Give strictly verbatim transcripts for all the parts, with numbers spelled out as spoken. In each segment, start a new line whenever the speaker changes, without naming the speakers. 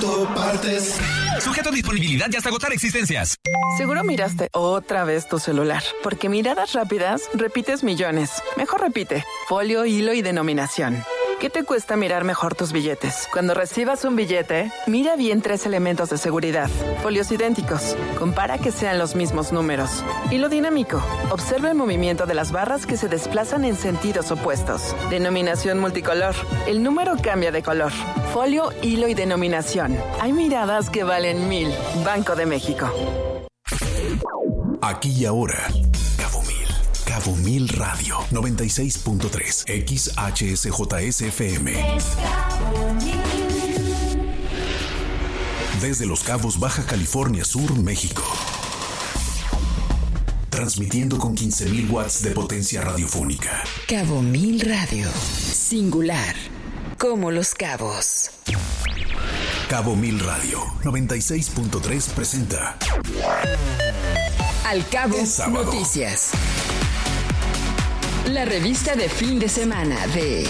autopartes.
Sujeto a disponibilidad y hasta agotar existencias.
Seguro miraste otra vez tu celular, porque miradas rápidas repites millones. Mejor repite. Folio, hilo y denominación. ¿Qué te cuesta mirar mejor tus billetes? Cuando recibas un billete, mira bien tres elementos de seguridad. Folios idénticos. Compara que sean los mismos números. Hilo dinámico. Observa el movimiento de las barras que se desplazan en sentidos opuestos. Denominación multicolor. El número cambia de color. Folio, hilo y denominación. Hay miradas que valen mil. Banco de México.
Aquí y ahora. Cabo Mil. Cabo Mil Radio. noventa y seis punto tres. X H S J S F M. Desde Los Cabos, Baja California Sur, México. Transmitiendo con quince mil watts de potencia radiofónica.
Cabo Mil Radio. Singular. Como Los Cabos.
Cabo Mil Radio. noventa y seis punto tres presenta.
Al Cabo Noticias. La revista de fin de semana de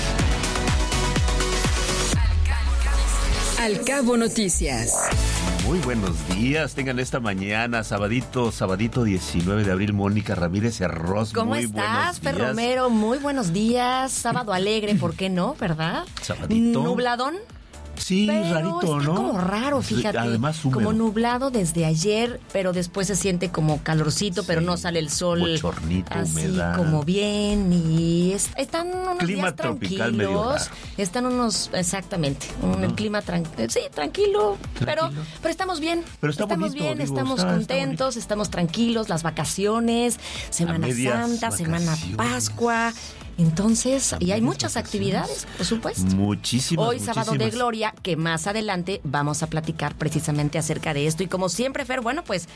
Al Cabo Noticias.
Muy buenos días, tengan esta mañana, sabadito, sabadito diecinueve de abril, Mónica Ramírez Herros.
¿Cómo
muy
estás, Fer Romero? Muy buenos días, sábado alegre, ¿por qué no, verdad?
Sabadito.
¿Nubladón?
Sí,
pero
rarito,
está
¿no?
como raro, fíjate.
Además húmedo.
Como nublado desde ayer, pero después se siente como calorcito, sí, pero no sale el sol.
Bochornito,
así
humedad.
Como bien. Y es, están unos
clima
días
tropical medio
tranquilos.
raro.
Están unos, exactamente, un
Uh-huh.
clima tranquilo. Sí, tranquilo,
tranquilo.
Pero, pero estamos bien.
Pero está
estamos
bonito,
bien,
digo,
estamos
está,
contentos,
está
estamos tranquilos, las vacaciones, Semana Santa, Semana Pascua. Entonces, y hay muchas actividades, por supuesto.
Muchísimas,
Hoy,
muchísimas.
sábado de gloria, que más adelante vamos a platicar precisamente acerca de esto. Y como siempre, Fer, bueno, pues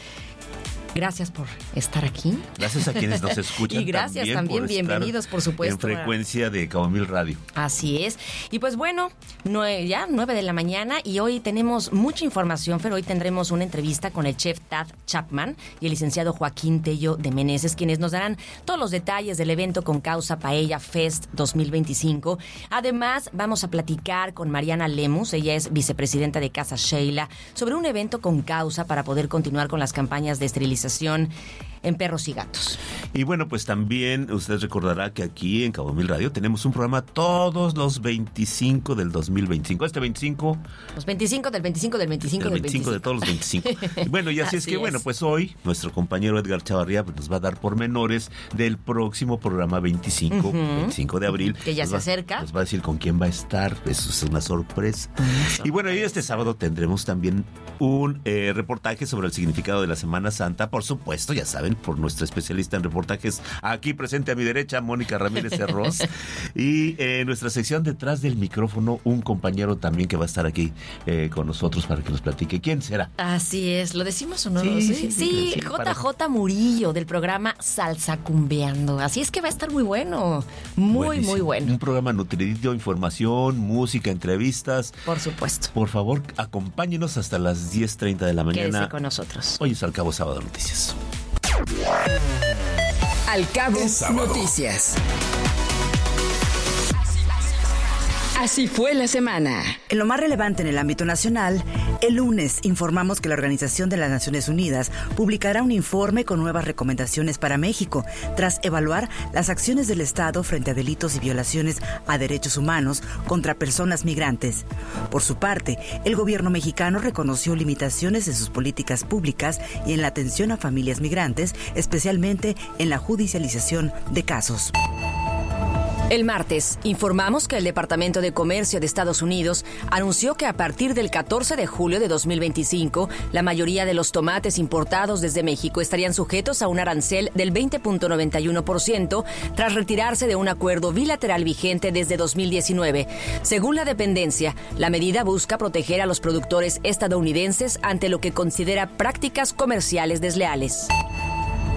gracias por estar aquí.
Gracias a quienes nos escuchan.
Y gracias también,
también por
bienvenidos, por supuesto.
En frecuencia de Cabo Mil Radio.
Así es. Y pues bueno, nueve, ya nueve de la mañana y hoy tenemos mucha información, pero hoy tendremos una entrevista con el chef Tad Chapman y el licenciado Joaquín Tello de Meneses, quienes nos darán todos los detalles del evento con causa Paella Fest dos mil veinticinco. Además, vamos a platicar con Mariana Lemus, ella es vicepresidenta de Casa Sheila, sobre un evento con causa para poder continuar con las campañas de esterilización en perros y gatos.
Y bueno, pues también usted recordará que aquí en Cabo Mil Radio tenemos un programa todos los veinticinco del dos mil veinticinco. Este veinticinco...
Los veinticinco del veinticinco del veinticinco
del
del
veinticinco,
veinticinco.
de todos los veinticinco. Y bueno, y así, así es que,
es.
bueno, pues hoy nuestro compañero Edgar Chavarría pues, nos va a dar pormenores del próximo programa veinticinco, uh-huh. veinticinco de abril.
Que ya
nos
se
va,
acerca.
Nos va a decir con quién va a estar. Eso es una sorpresa. Uh-huh. Y bueno, y este sábado tendremos también un eh, reportaje sobre el significado de la Semana Santa. Por supuesto, ya saben, por nuestra especialista en reportajes, aquí presente a mi derecha, Mónica Ramírez Herros. Y en eh, nuestra sección detrás del micrófono, un compañero también que va a estar aquí eh, con nosotros para que nos platique. ¿Quién será?
Así es, ¿lo decimos o no?
Sí,
Sí,
sí,
sí,
sí,
J J Murillo del programa Salsa Cumbeando. Así es que va a estar muy bueno, muy, Buenísimo. muy bueno.
Un programa nutridito, información, música, entrevistas.
Por supuesto.
Por favor, acompáñenos hasta las diez treinta de la mañana.
Quédese con nosotros.
Hoy es Al Cabo Sábado Noticias.
Al Cabo Noticias. Así fue la semana.
En lo más relevante en el ámbito nacional, el lunes informamos que la Organización de las Naciones Unidas publicará un informe con nuevas recomendaciones para México, tras evaluar las acciones del Estado frente a delitos y violaciones a derechos humanos contra personas migrantes. Por su parte, el gobierno mexicano reconoció limitaciones en sus políticas públicas y en la atención a familias migrantes, especialmente en la judicialización de casos.
El martes, informamos que el Departamento de Comercio de Estados Unidos anunció que a partir del catorce de julio de dos mil veinticinco, la mayoría de los tomates importados desde México estarían sujetos a un arancel del veinte punto noventa y uno por ciento tras retirarse de un acuerdo bilateral vigente desde dos mil diecinueve. Según la dependencia, la medida busca proteger a los productores estadounidenses ante lo que considera prácticas comerciales desleales.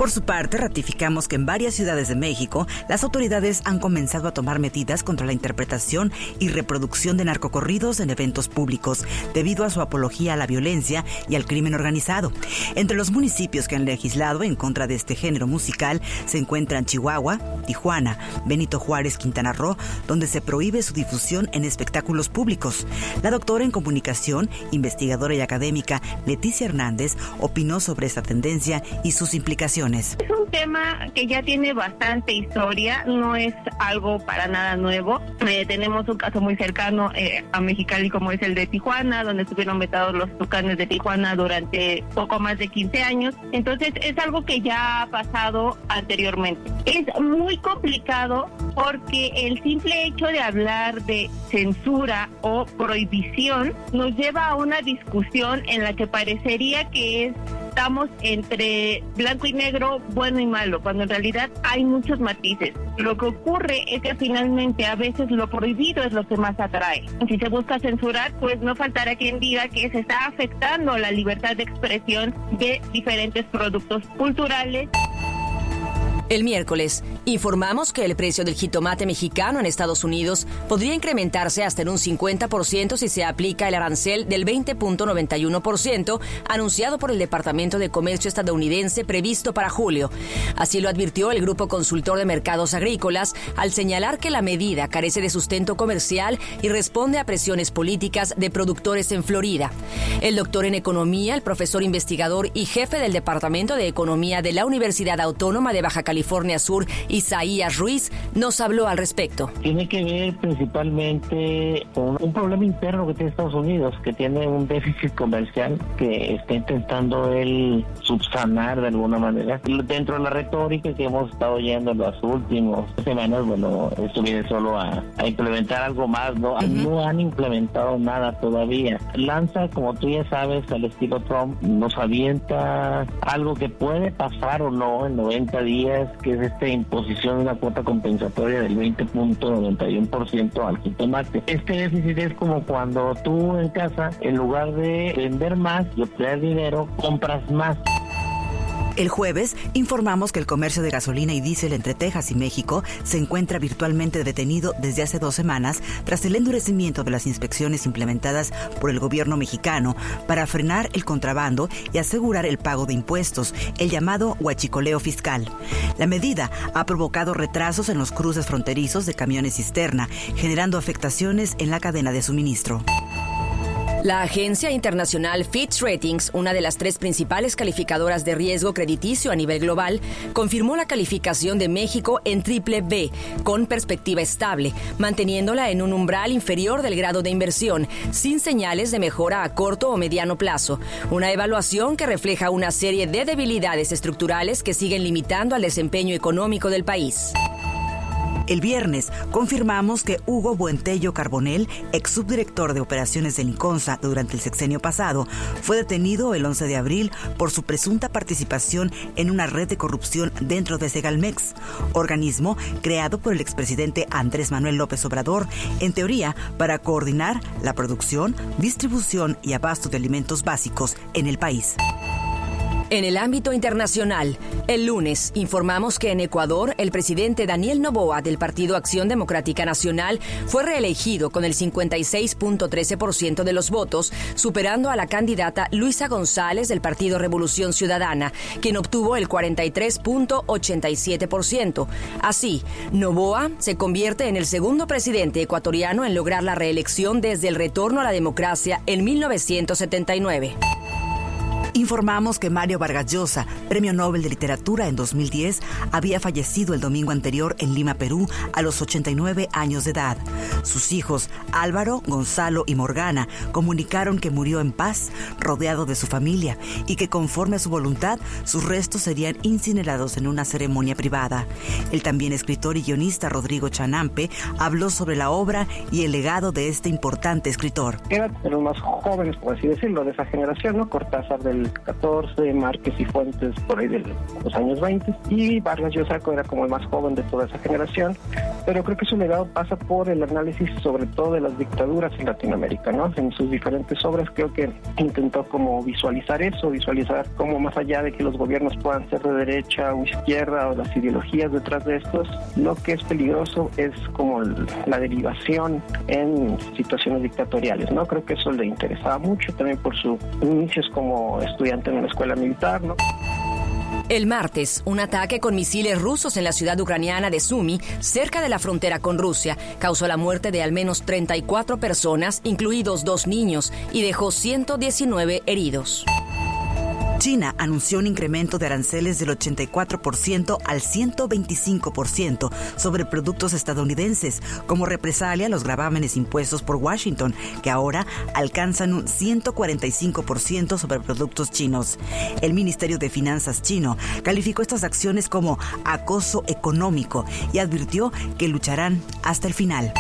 Por su parte, ratificamos que en varias ciudades de México, las autoridades han comenzado a tomar medidas contra la interpretación y reproducción de narcocorridos en eventos públicos, debido a su apología a la violencia y al crimen organizado. Entre los municipios que han legislado en contra de este género musical se encuentran Chihuahua, Tijuana, Benito Juárez, Quintana Roo, donde se prohíbe su difusión en espectáculos públicos. La doctora en comunicación, investigadora y académica Leticia Hernández opinó sobre esta tendencia y sus implicaciones.
Es un tema que ya tiene bastante historia, no es algo para nada nuevo. Eh, tenemos un caso muy cercano eh, a Mexicali como es el de Tijuana, donde estuvieron vetados los tucanes de Tijuana durante poco más de quince años. Entonces es algo que ya ha pasado anteriormente. Es muy complicado porque el simple hecho de hablar de censura o prohibición nos lleva a una discusión en la que parecería que es estamos entre blanco y negro, bueno y malo, cuando en realidad hay muchos matices. Lo que ocurre es que finalmente a veces lo prohibido es lo que más atrae. Si se busca censurar, pues no faltará quien diga que se está afectando la libertad de expresión de diferentes productos culturales.
El miércoles, informamos que el precio del jitomate mexicano en Estados Unidos podría incrementarse hasta en un cincuenta por ciento si se aplica el arancel del veinte punto noventa y uno por ciento anunciado por el Departamento de Comercio estadounidense previsto para julio. Así lo advirtió el Grupo Consultor de Mercados Agrícolas al señalar que la medida carece de sustento comercial y responde a presiones políticas de productores en Florida. El doctor en Economía, el profesor investigador y jefe del Departamento de Economía de la Universidad Autónoma de Baja California California Sur, Isaías Ruiz, nos habló al respecto.
Tiene que ver principalmente con un problema interno que tiene Estados Unidos, que tiene un déficit comercial que está intentando él subsanar de alguna manera. Dentro de la retórica que hemos estado oyendo en las últimas semanas, bueno, esto viene solo a, a implementar algo más, ¿no? Uh-huh. No han implementado nada todavía. Lanza, como tú ya sabes, al estilo Trump, nos avienta algo que puede pasar o no en noventa días, que es esta imposición de una cuota compensatoria del veinte punto noventa y uno por ciento al jitomate. Este déficit es como cuando tú en casa, en lugar de vender más y obtener dinero, compras más.
El jueves informamos que el comercio de gasolina y diésel entre Texas y México se encuentra virtualmente detenido desde hace dos semanas tras el endurecimiento de las inspecciones implementadas por el gobierno mexicano para frenar el contrabando y asegurar el pago de impuestos, el llamado huachicoleo fiscal. La medida ha provocado retrasos en los cruces fronterizos de camiones cisterna, generando afectaciones en la cadena de suministro.
La agencia internacional Fitch Ratings, una de las tres principales calificadoras de riesgo crediticio a nivel global, confirmó la calificación de México en triple B, con perspectiva estable, manteniéndola en un umbral inferior del grado de inversión, sin señales de mejora a corto o mediano plazo. Una evaluación que refleja una serie de debilidades estructurales que siguen limitando al desempeño económico del país.
El viernes confirmamos que Hugo Buentello Carbonell, ex subdirector de operaciones del INCONSA durante el sexenio pasado, fue detenido el once de abril por su presunta participación en una red de corrupción dentro de Segalmex, organismo creado por el expresidente Andrés Manuel López Obrador, en teoría para coordinar la producción, distribución y abasto de alimentos básicos en el país.
En el ámbito internacional, el lunes informamos que en Ecuador el presidente Daniel Noboa del Partido Acción Democrática Nacional fue reelegido con el cincuenta y seis punto trece por ciento de los votos, superando a la candidata Luisa González del Partido Revolución Ciudadana, quien obtuvo el cuarenta y tres punto ochenta y siete por ciento. Así, Noboa se convierte en el segundo presidente ecuatoriano en lograr la reelección desde el retorno a la democracia en mil novecientos setenta y nueve.
Informamos que Mario Vargas Llosa, Premio Nobel de Literatura en dos mil diez, había fallecido el domingo anterior en Lima, Perú, a los ochenta y nueve años de edad. Sus hijos, Álvaro, Gonzalo y Morgana, comunicaron que murió en paz, rodeado de su familia, y que conforme a su voluntad, sus restos serían incinerados en una ceremonia privada. El también escritor y guionista Rodrigo Chanampe habló sobre la obra y el legado de este importante escritor.
Eran de los más jóvenes, por así decirlo, de esa generación, ¿no? Cortázar del catorce, Márquez y Fuentes por ahí de los años veinte, y Vargas Llosa era como el más joven de toda esa generación, pero creo que su legado pasa por el análisis sobre todo de las dictaduras en Latinoamérica, ¿no? En sus diferentes obras creo que intentó como visualizar eso, visualizar cómo más allá de que los gobiernos puedan ser de derecha o izquierda o las ideologías detrás de estos, lo que es peligroso es como la derivación en situaciones dictatoriales, ¿no? Creo que eso le interesaba mucho también por sus inicios como estudiante en una escuela militar, ¿no?
El martes, un ataque con misiles rusos en la ciudad ucraniana de Sumy, cerca de la frontera con Rusia, causó la muerte de al menos treinta y cuatro personas, incluidos dos niños, y dejó ciento diecinueve heridos.
China anunció un incremento de aranceles del ochenta y cuatro por ciento al ciento veinticinco por ciento sobre productos estadounidenses, como represalia a los gravámenes impuestos por Washington, que ahora alcanzan un ciento cuarenta y cinco por ciento sobre productos chinos. El Ministerio de Finanzas chino calificó estas acciones como acoso económico y advirtió que lucharán hasta el final.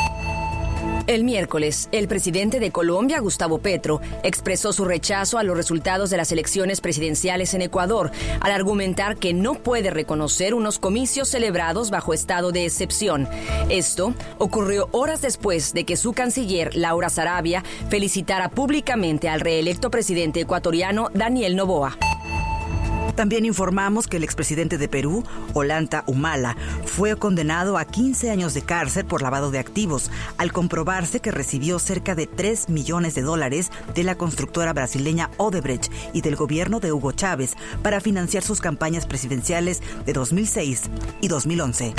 El miércoles, el presidente de Colombia, Gustavo Petro, expresó su rechazo a los resultados de las elecciones presidenciales en Ecuador, al argumentar que no puede reconocer unos comicios celebrados bajo estado de excepción. Esto ocurrió horas después de que su canciller, Laura Sarabia, felicitara públicamente al reelecto presidente ecuatoriano, Daniel Noboa.
También informamos que el expresidente de Perú, Ollanta Humala, fue condenado a quince años de cárcel por lavado de activos, al comprobarse que recibió cerca de tres millones de dólares de la constructora brasileña Odebrecht y del gobierno de Hugo Chávez para financiar sus campañas presidenciales de dos mil seis y dos mil once.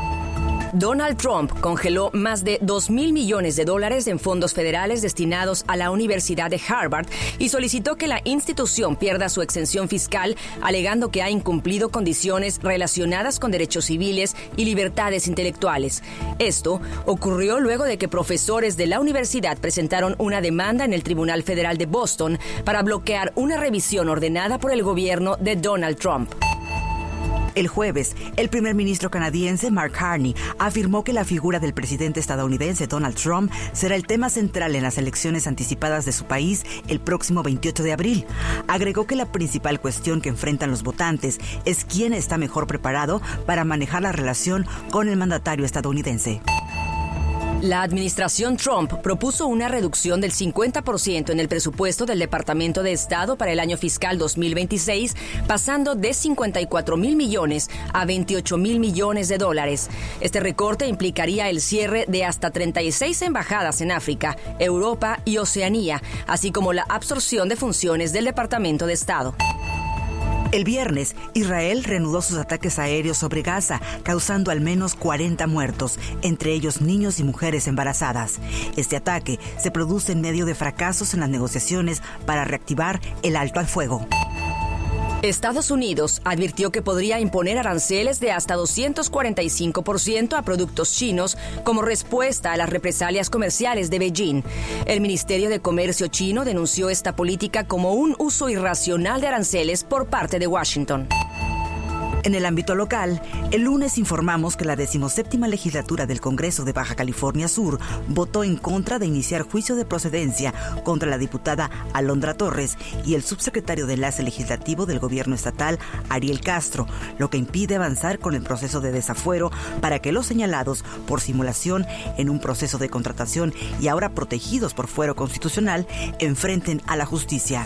Donald Trump congeló más de dos mil millones de dólares en fondos federales destinados a la Universidad de Harvard y solicitó que la institución pierda su exención fiscal, alegando que ha incumplido condiciones relacionadas con derechos civiles y libertades intelectuales. Esto ocurrió luego de que profesores de la universidad presentaron una demanda en el Tribunal Federal de Boston para bloquear una revisión ordenada por el gobierno de Donald Trump.
El jueves, el primer ministro canadiense Mark Carney afirmó que la figura del presidente estadounidense Donald Trump será el tema central en las elecciones anticipadas de su país el próximo veintiocho de abril. Agregó que la principal cuestión que enfrentan los votantes es quién está mejor preparado para manejar la relación con el mandatario estadounidense.
La administración Trump propuso una reducción del cincuenta por ciento en el presupuesto del Departamento de Estado para el año fiscal dos mil veintiséis, pasando de cincuenta y cuatro mil millones a veintiocho mil millones de dólares. Este recorte implicaría el cierre de hasta treinta y seis embajadas en África, Europa y Oceanía, así como la absorción de funciones del Departamento de Estado.
El viernes, Israel reanudó sus ataques aéreos sobre Gaza, causando al menos cuarenta muertos, entre ellos niños y mujeres embarazadas. Este ataque se produce en medio de fracasos en las negociaciones para reactivar el alto al fuego.
Estados Unidos advirtió que podría imponer aranceles de hasta doscientos cuarenta y cinco por ciento a productos chinos como respuesta a las represalias comerciales de Beijing. El Ministerio de Comercio chino denunció esta política como un uso irracional de aranceles por parte de Washington.
En el ámbito local, el lunes informamos que la decimoséptima legislatura del Congreso de Baja California Sur votó en contra de iniciar juicio de procedencia contra la diputada Alondra Torres y el subsecretario de Enlace Legislativo del gobierno estatal, Ariel Castro, lo que impide avanzar con el proceso de desafuero para que los señalados por simulación en un proceso de contratación y ahora protegidos por fuero constitucional enfrenten a la justicia.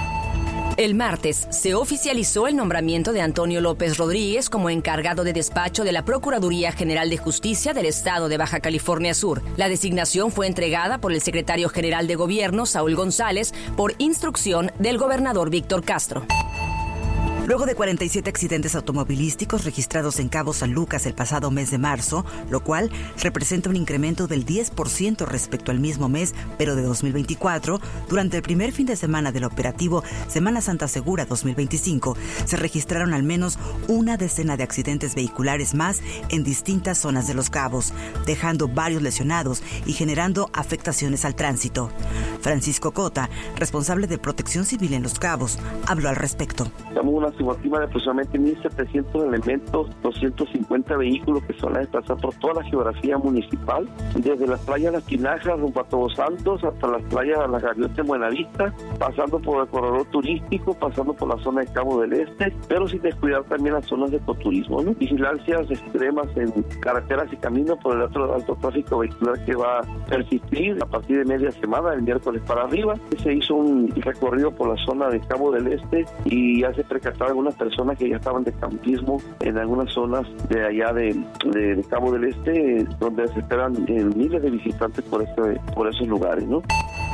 El martes se oficializó el nombramiento de Antonio López Rodríguez como encargado de despacho de la Procuraduría General de Justicia del Estado de Baja California Sur. La designación fue entregada por el secretario general de Gobierno, Saúl González, por instrucción del gobernador Víctor Castro.
Luego de cuarenta y siete accidentes automovilísticos registrados en Cabo San Lucas el pasado mes de marzo, lo cual representa un incremento del diez por ciento respecto al mismo mes, pero de dos mil veinticuatro, durante el primer fin de semana del operativo Semana Santa Segura dos mil veinticinco, se registraron al menos una decena de accidentes vehiculares más en distintas zonas de Los Cabos, dejando varios lesionados y generando afectaciones al tránsito. Francisco Cota, responsable de Protección Civil en Los Cabos, habló al respecto.
Estamos en una estimativa de aproximadamente mil setecientos elementos, doscientos cincuenta vehículos que se van a desplazar por toda la geografía municipal, desde las playas Las Tinajas, rumbo a Todos Santos, hasta las playas Las Gaviotas en Buenavista, pasando por el corredor turístico, pasando por la zona de Cabo del Este, pero sin descuidar también las zonas de ecoturismo, ¿no? Vigilancias extremas en carreteras y caminos por el alto, alto tráfico vehicular que va a persistir a partir de media semana, el miércoles para arriba. Se hizo un recorrido por la zona de Cabo del Este y ya se percataron algunas personas que ya estaban de campismo en algunas zonas de allá de, de, de Cabo del Este, donde se esperan eh, miles de visitantes por, este, por esos lugares, ¿no?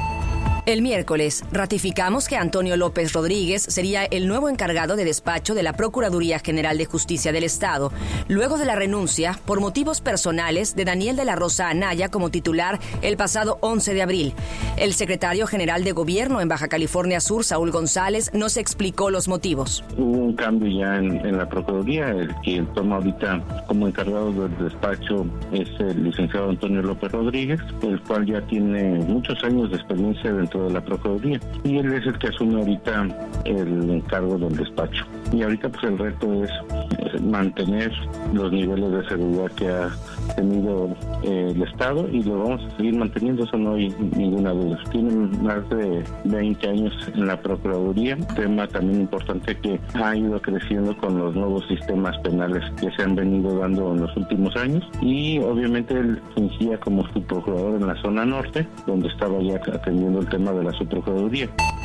El miércoles ratificamos que Antonio López Rodríguez sería el nuevo encargado de despacho de la Procuraduría General de Justicia del Estado, luego de la renuncia por motivos personales de Daniel de la Rosa Anaya como titular el pasado once de abril. El secretario general de Gobierno en Baja California Sur, Saúl González, nos explicó los motivos.
Hubo un cambio ya en, en la Procuraduría. El que toma ahorita como encargado del despacho es el licenciado Antonio López Rodríguez, el cual ya tiene muchos años de experiencia dentro de la Procuraduría, y él es el que asume ahorita el encargo del despacho. Y ahorita pues el reto es mantener los niveles de seguridad que ha tenido eh, el Estado, y lo vamos a seguir manteniendo, eso no hay ninguna duda. Tienen más de veinte años en la Procuraduría, tema también importante que ha ido creciendo con los nuevos sistemas penales que se han venido dando en los últimos años, y obviamente él fungía como subprocurador en la zona norte, donde estaba ya atendiendo el tema de la subprocuraduría.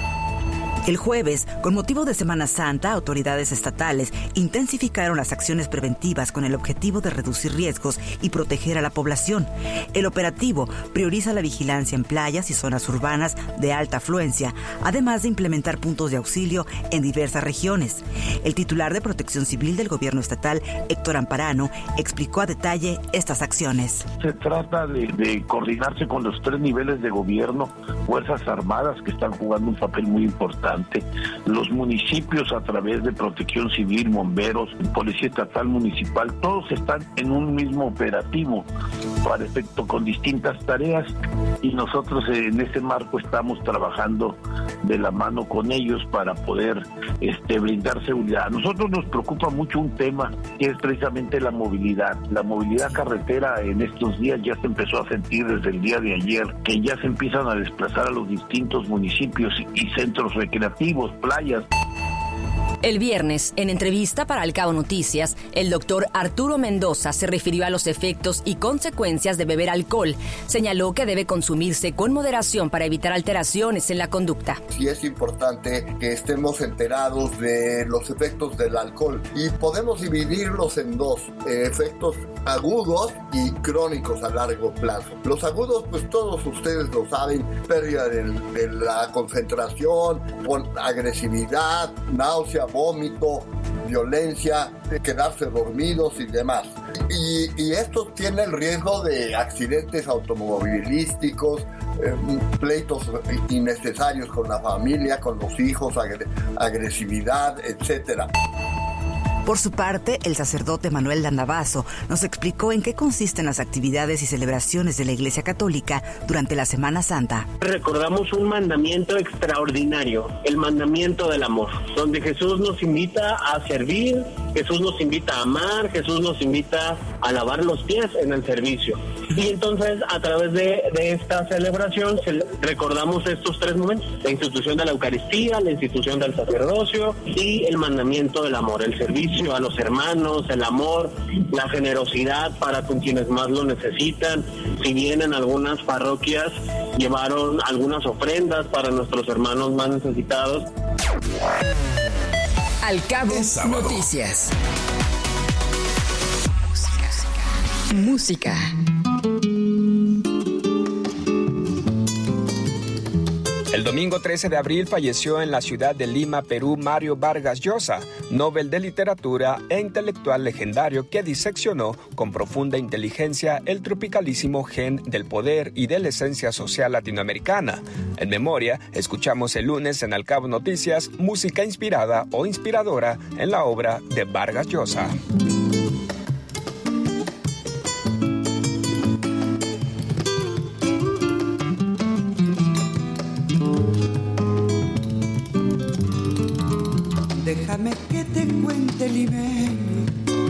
El jueves, con motivo de Semana Santa, autoridades estatales intensificaron las acciones preventivas con el objetivo de reducir riesgos y proteger a la población. El operativo prioriza la vigilancia en playas y zonas urbanas de alta afluencia, además de implementar puntos de auxilio en diversas regiones. El titular de Protección Civil del Gobierno Estatal, Héctor Amparano, explicó a detalle estas acciones.
Se trata de, de coordinarse con los tres niveles de gobierno, Fuerzas Armadas, que están jugando un papel muy importante, los municipios a través de Protección Civil, bomberos, Policía Estatal Municipal, todos están en un mismo operativo para efecto con distintas tareas, y nosotros en ese marco estamos trabajando de la mano con ellos para poder este, brindar seguridad. A nosotros nos preocupa mucho un tema que es precisamente la movilidad. La movilidad carretera en estos días ya se empezó a sentir desde el día de ayer, que ya se empiezan a desplazar a los distintos municipios y centros recreativos, playas.
El viernes, en entrevista para Al Cabo Noticias, el doctor Arturo Mendoza se refirió a los efectos y consecuencias de beber alcohol. Señaló que debe consumirse con moderación para evitar alteraciones en la conducta.
Sí es importante que estemos enterados de los efectos del alcohol, y podemos dividirlos en dos, eh, efectos agudos y crónicos a largo plazo. Los agudos, pues todos ustedes lo saben: pérdida de, de la concentración, agresividad, náusea, vómito, violencia, quedarse dormidos y demás. Y, y esto tiene el riesgo de accidentes automovilísticos, eh, pleitos innecesarios con la familia, con los hijos, agre- agresividad, etcétera.
Por su parte, el sacerdote Manuel Landavazo nos explicó en qué consisten las actividades y celebraciones de la Iglesia Católica durante la Semana Santa.
Recordamos un mandamiento extraordinario, el mandamiento del amor, donde Jesús nos invita a servir, Jesús nos invita a amar, Jesús nos invita a lavar los pies en el servicio. Y entonces, a través de, de esta celebración, recordamos estos tres momentos: la institución de la Eucaristía, la institución del sacerdocio y el mandamiento del amor, el servicio a los hermanos, el amor, la generosidad para con quienes más lo necesitan. Si bien en algunas parroquias llevaron algunas ofrendas para nuestros hermanos más necesitados.
Al Cabo Noticias. Música.
El domingo trece de abril falleció en la ciudad de Lima, Perú, Mario Vargas Llosa, Nobel de Literatura e intelectual legendario que diseccionó con profunda inteligencia el tropicalísimo gen del poder y de la esencia social latinoamericana. En memoria, escuchamos el lunes en Al Cabo Noticias música inspirada o inspiradora en la obra de Vargas Llosa.
cuente limeño,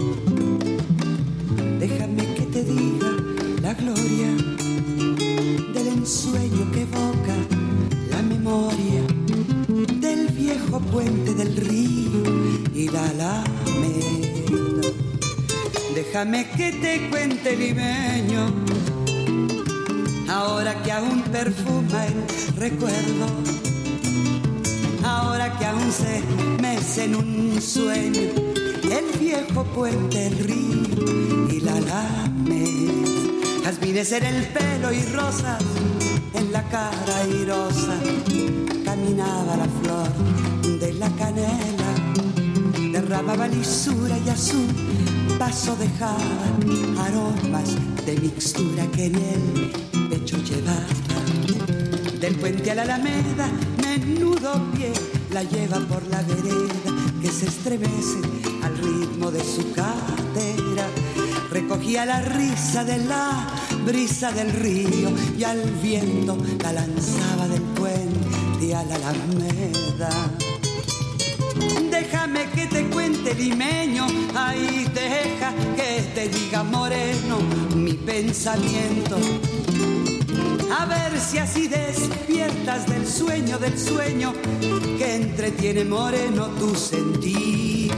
déjame que te diga la gloria del ensueño que evoca la memoria del viejo puente del río y la alameda. Déjame que te cuente limeño, ahora que aún perfuma el recuerdo, ahora que aún se mece en un sueño el viejo puente, el río y la alameda. Jazmines en el pelo y rosas en la cara airosa, caminaba la flor de la canela, derramaba lisura y a su paso dejaba aromas de mixtura que en el pecho llevaba. Del puente a la alameda, menudo pie la lleva por la vereda que se estremece al ritmo de su cadera. Recogía la risa de la brisa del río y al viento la lanzaba del puente a la alameda. Déjame que te cuente limeño, ahí deja que te diga moreno mi pensamiento. A ver si así despiertas del sueño, del sueño que entretiene moreno tu sentimiento.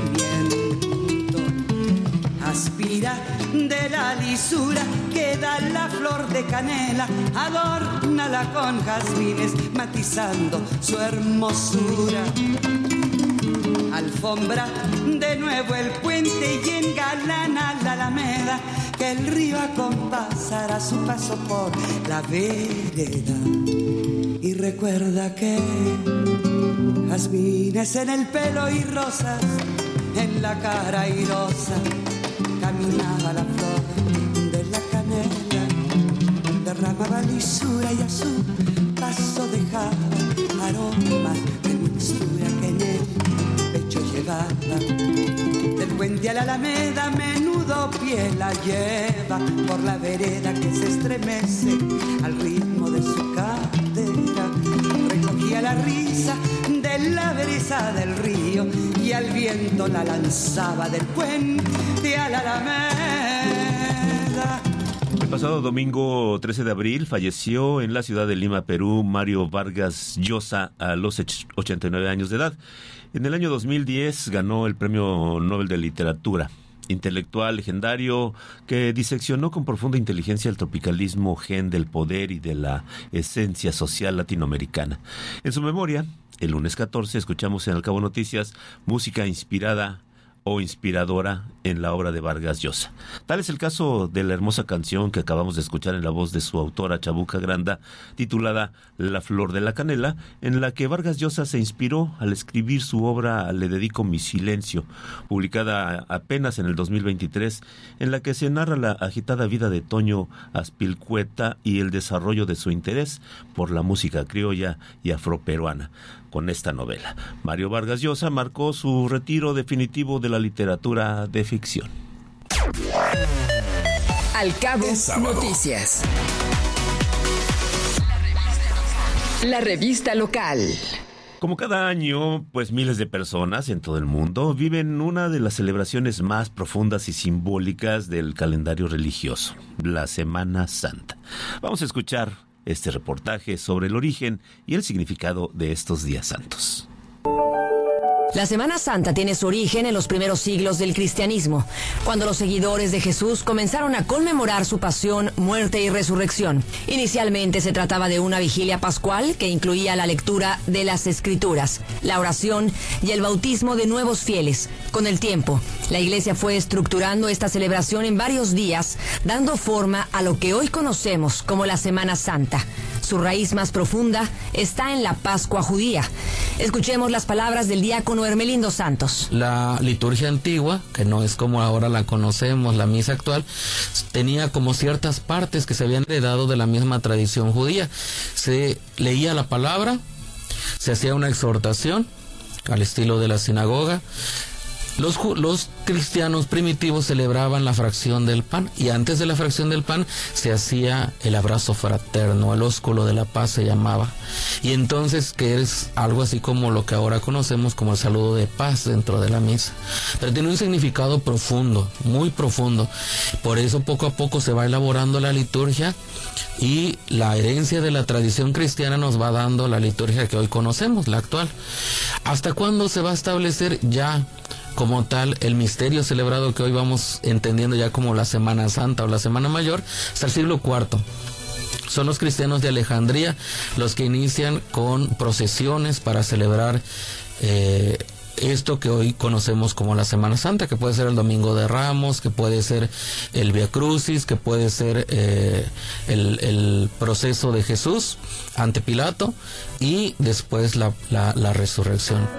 Aspira de la lisura que da la flor de canela, adórnala con jazmines matizando su hermosura. Alfombra de nuevo el puente y engalana la alameda, que el río acompasará su paso por la vereda. Y recuerda que jazmines en el pelo y rosas en la cara airosa, caminaba la flor de la canela, derramaba lisura y a su paso dejaba aromas de mixtura que en el pecho llevaba. Del puente a la alameda, menudo pie la lleva por la vereda que se estremece al ritmo de su cadera. Recogía la risa de la brisa del río y al viento la lanzaba del puente a la alameda.
El pasado domingo trece de abril falleció en la ciudad de Lima, Perú, Mario Vargas Llosa a los ochenta y nueve años de edad. En el año dos mil diez ganó el Premio Nobel de Literatura. Intelectual legendario que diseccionó con profunda inteligencia el tropicalismo, gen del poder y de la esencia social latinoamericana. En su memoria, el lunes catorce, escuchamos en Al Cabo Noticias música inspirada o inspiradora en la obra de Vargas Llosa. Tal es el caso de la hermosa canción que acabamos de escuchar en la voz de su autora Chabuca Granda, titulada La Flor de la Canela, en la que Vargas Llosa se inspiró al escribir su obra Le dedico mi silencio, publicada apenas en el dos mil veintitrés, en la que se narra la agitada vida de Toño Azpilcueta y el desarrollo de su interés por la música criolla y afroperuana. Con esta novela, Mario Vargas Llosa marcó su retiro definitivo de la literatura de ficción.
Al Cabo Noticias. La revista local.
Como cada año, pues miles de personas en todo el mundo viven una de las celebraciones más profundas y simbólicas del calendario religioso, la Semana Santa. Vamos a escuchar este reportaje sobre el origen y el significado de estos días santos.
La Semana Santa tiene su origen en los primeros siglos del cristianismo, cuando los seguidores de Jesús comenzaron a conmemorar su pasión, muerte y resurrección. Inicialmente se trataba de una vigilia pascual que incluía la lectura de las Escrituras, la oración y el bautismo de nuevos fieles. Con el tiempo, la Iglesia fue estructurando esta celebración en varios días, dando forma a lo que hoy conocemos como la Semana Santa. Su raíz más profunda está en la Pascua judía. Escuchemos las palabras del diácono Hermelindo Santos.
La liturgia antigua, que no es como ahora la conocemos, la misa actual, tenía como ciertas partes que se habían heredado de la misma tradición judía. Se leía la palabra, se hacía una exhortación al estilo de la sinagoga. Los, los cristianos primitivos celebraban la fracción del pan, y antes de la fracción del pan se hacía el abrazo fraterno, el ósculo de la paz se llamaba, Y entonces que es algo así como lo que ahora conocemos como el saludo de paz dentro de la misa. Pero tiene un significado profundo, muy profundo. Por eso poco a poco se va elaborando la liturgia y la herencia de la tradición cristiana nos va dando la liturgia que hoy conocemos, la actual. ¿Hasta cuándo se va a establecer ya como tal el misterio celebrado que hoy vamos entendiendo ya como la Semana Santa o la Semana Mayor? Hasta el siglo cuarto. Son los cristianos de Alejandría los que inician con procesiones para celebrar eh, esto que hoy conocemos como la Semana Santa, que puede ser el Domingo de Ramos, que puede ser el Via Crucis, que puede ser eh, el, el proceso de Jesús ante Pilato y después la, la, la resurrección.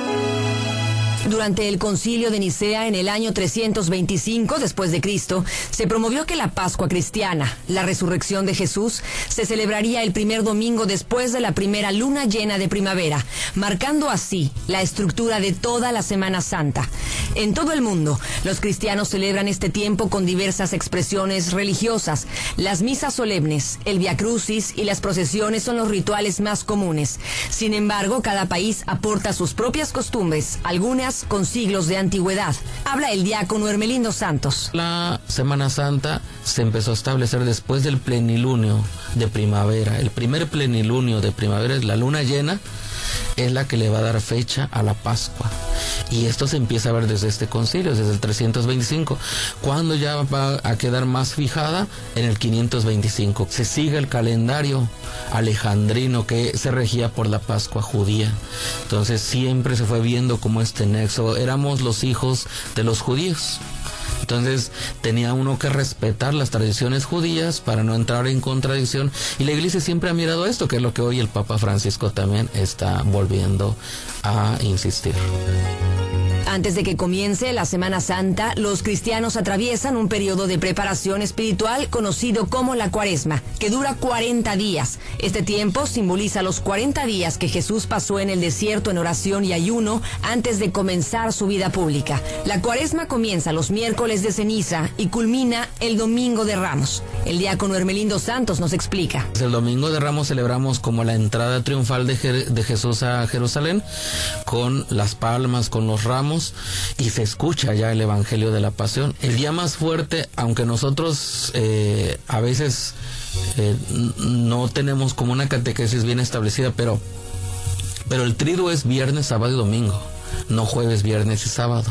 Durante el concilio de Nicea en el año trescientos veinticinco después de Cristo, se promovió que la Pascua cristiana, la resurrección de Jesús, se celebraría el primer domingo después de la primera luna llena de primavera, marcando así la estructura de toda la Semana Santa. En todo el mundo, los cristianos celebran este tiempo con diversas expresiones religiosas. Las misas solemnes, el Via Crucis y las procesiones son los rituales más comunes. Sin embargo, cada país aporta sus propias costumbres, algunas con siglos de antigüedad. Habla el diácono Hermelindo Santos.
La Semana Santa se empezó a establecer después del plenilunio de primavera. El primer plenilunio de primavera es la luna llena, es la que le va a dar fecha a la Pascua. Y esto se empieza a ver desde este concilio, desde el trescientos veinticinco, cuando ya va a quedar más fijada en el quinientos veinticinco. Se sigue el calendario alejandrino que se regía por la Pascua judía. Entonces siempre se fue viendo como este nexo. Éramos los hijos de los judíos. Entonces tenía uno que respetar las tradiciones judías para no entrar en contradicción, y la Iglesia siempre ha mirado esto, que es lo que hoy el Papa Francisco también está volviendo a insistir.
Antes de que comience la Semana Santa, los cristianos atraviesan un periodo de preparación espiritual conocido como la Cuaresma, que dura cuarenta días. Este tiempo simboliza los cuarenta días que Jesús pasó en el desierto en oración y ayuno antes de comenzar su vida pública. La Cuaresma comienza los miércoles de ceniza y culmina el Domingo de Ramos. El diácono Hermelindo Santos nos explica.
El Domingo de Ramos celebramos como la entrada triunfal de, Jer- de Jesús a Jerusalén, con las palmas, con los ramos, y se escucha ya el Evangelio de la Pasión. El día más fuerte, aunque nosotros eh, a veces eh, no tenemos como una catequesis bien establecida, pero, pero el triduo es viernes, sábado y domingo, no jueves, viernes y sábado.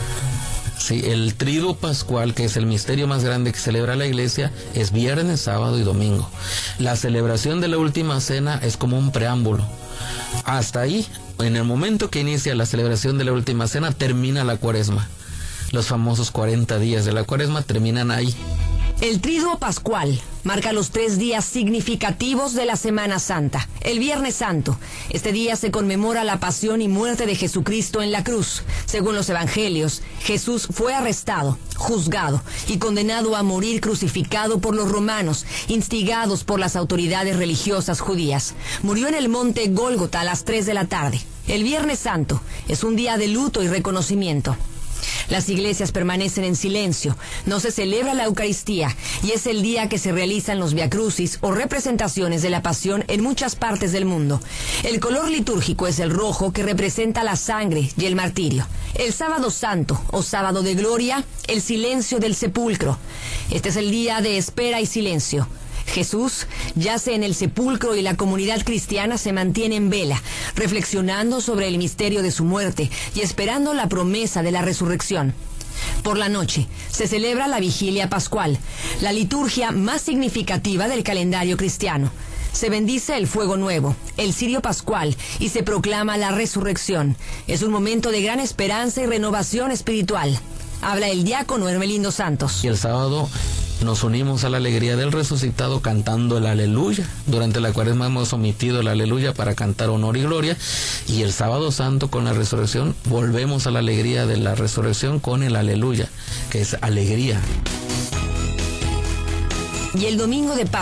Sí, el triduo pascual, que es el misterio más grande que celebra la Iglesia, es viernes, sábado y domingo. La celebración de la última cena es como un preámbulo. Hasta ahí, en el momento que inicia la celebración de la última cena, termina la Cuaresma. Los famosos cuarenta días de la Cuaresma terminan ahí.
El Triduo Pascual marca los tres días significativos de la Semana Santa. El Viernes Santo. Este día se conmemora la pasión y muerte de Jesucristo en la cruz. Según los evangelios, Jesús fue arrestado, juzgado y condenado a morir crucificado por los romanos, instigados por las autoridades religiosas judías. Murió en el monte Gólgota a las tres de la tarde. El Viernes Santo es un día de luto y reconocimiento. Las iglesias permanecen en silencio, no se celebra la Eucaristía y es el día que se realizan los viacrucis o representaciones de la Pasión en muchas partes del mundo. El color litúrgico es el rojo, que representa la sangre y el martirio. El Sábado Santo o Sábado de Gloria, el silencio del sepulcro. Este es el día de espera y silencio. Jesús yace en el sepulcro y la comunidad cristiana se mantiene en vela, reflexionando sobre el misterio de su muerte y esperando la promesa de la resurrección. Por la noche se celebra la Vigilia Pascual, la liturgia más significativa del calendario cristiano. Se bendice el fuego nuevo, el cirio pascual, y se proclama la resurrección. Es un momento de gran esperanza y renovación espiritual. Habla el diácono Hermelindo Santos.
Y el sábado nos unimos a la alegría del resucitado cantando el aleluya. Durante la Cuaresma hemos omitido el aleluya para cantar honor y gloria, y el sábado santo, con la resurrección, volvemos a la alegría de la resurrección con el aleluya, que es alegría.
Y el domingo de Pascua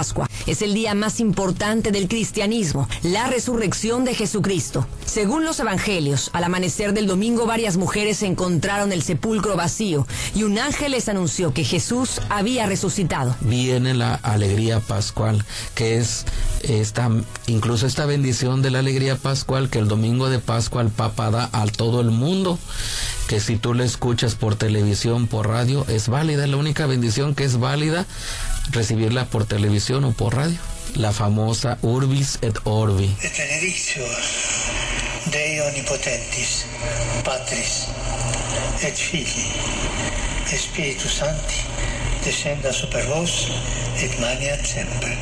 es el día más importante del cristianismo, la resurrección de Jesucristo. Según los evangelios, al amanecer del domingo varias mujeres encontraron el sepulcro vacío y un ángel les anunció que Jesús había resucitado.
Viene la alegría pascual, que es esta, incluso esta bendición de la alegría pascual que el domingo de Pascua el Papa da a todo el mundo, que si tú la escuchas por televisión, por radio, es válida. La única bendición que es válida, recibirla por televisión o por radio. La famosa Urbis et Orbi.
Et benedictio Dei omnipotentis, Patris et Filii et Spiritus Sancti, descenda super vos et maniat semper.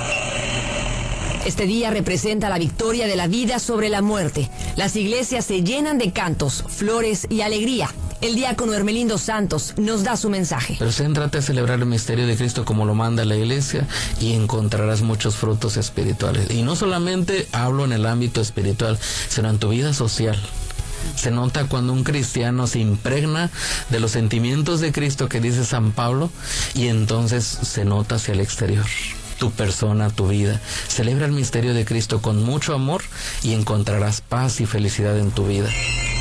Este día representa la victoria de la vida sobre la muerte. Las iglesias se llenan de cantos, flores y alegría. El diácono Hermelindo Santos nos da su mensaje.
Pero céntrate a celebrar el misterio de Cristo como lo manda la iglesia y encontrarás muchos frutos espirituales. Y no solamente hablo en el ámbito espiritual, sino en tu vida social. Se nota cuando un cristiano se impregna de los sentimientos de Cristo que dice San Pablo, y entonces se nota hacia el exterior. Tu persona, tu vida. Celebra el misterio de Cristo con mucho amor y encontrarás paz y felicidad en tu vida.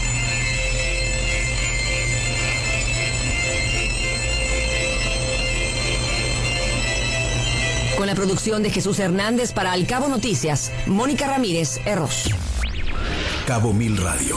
Con la producción de Jesús Hernández para Al Cabo Noticias, Mónica Ramírez Herros.
Cabo Mil Radio.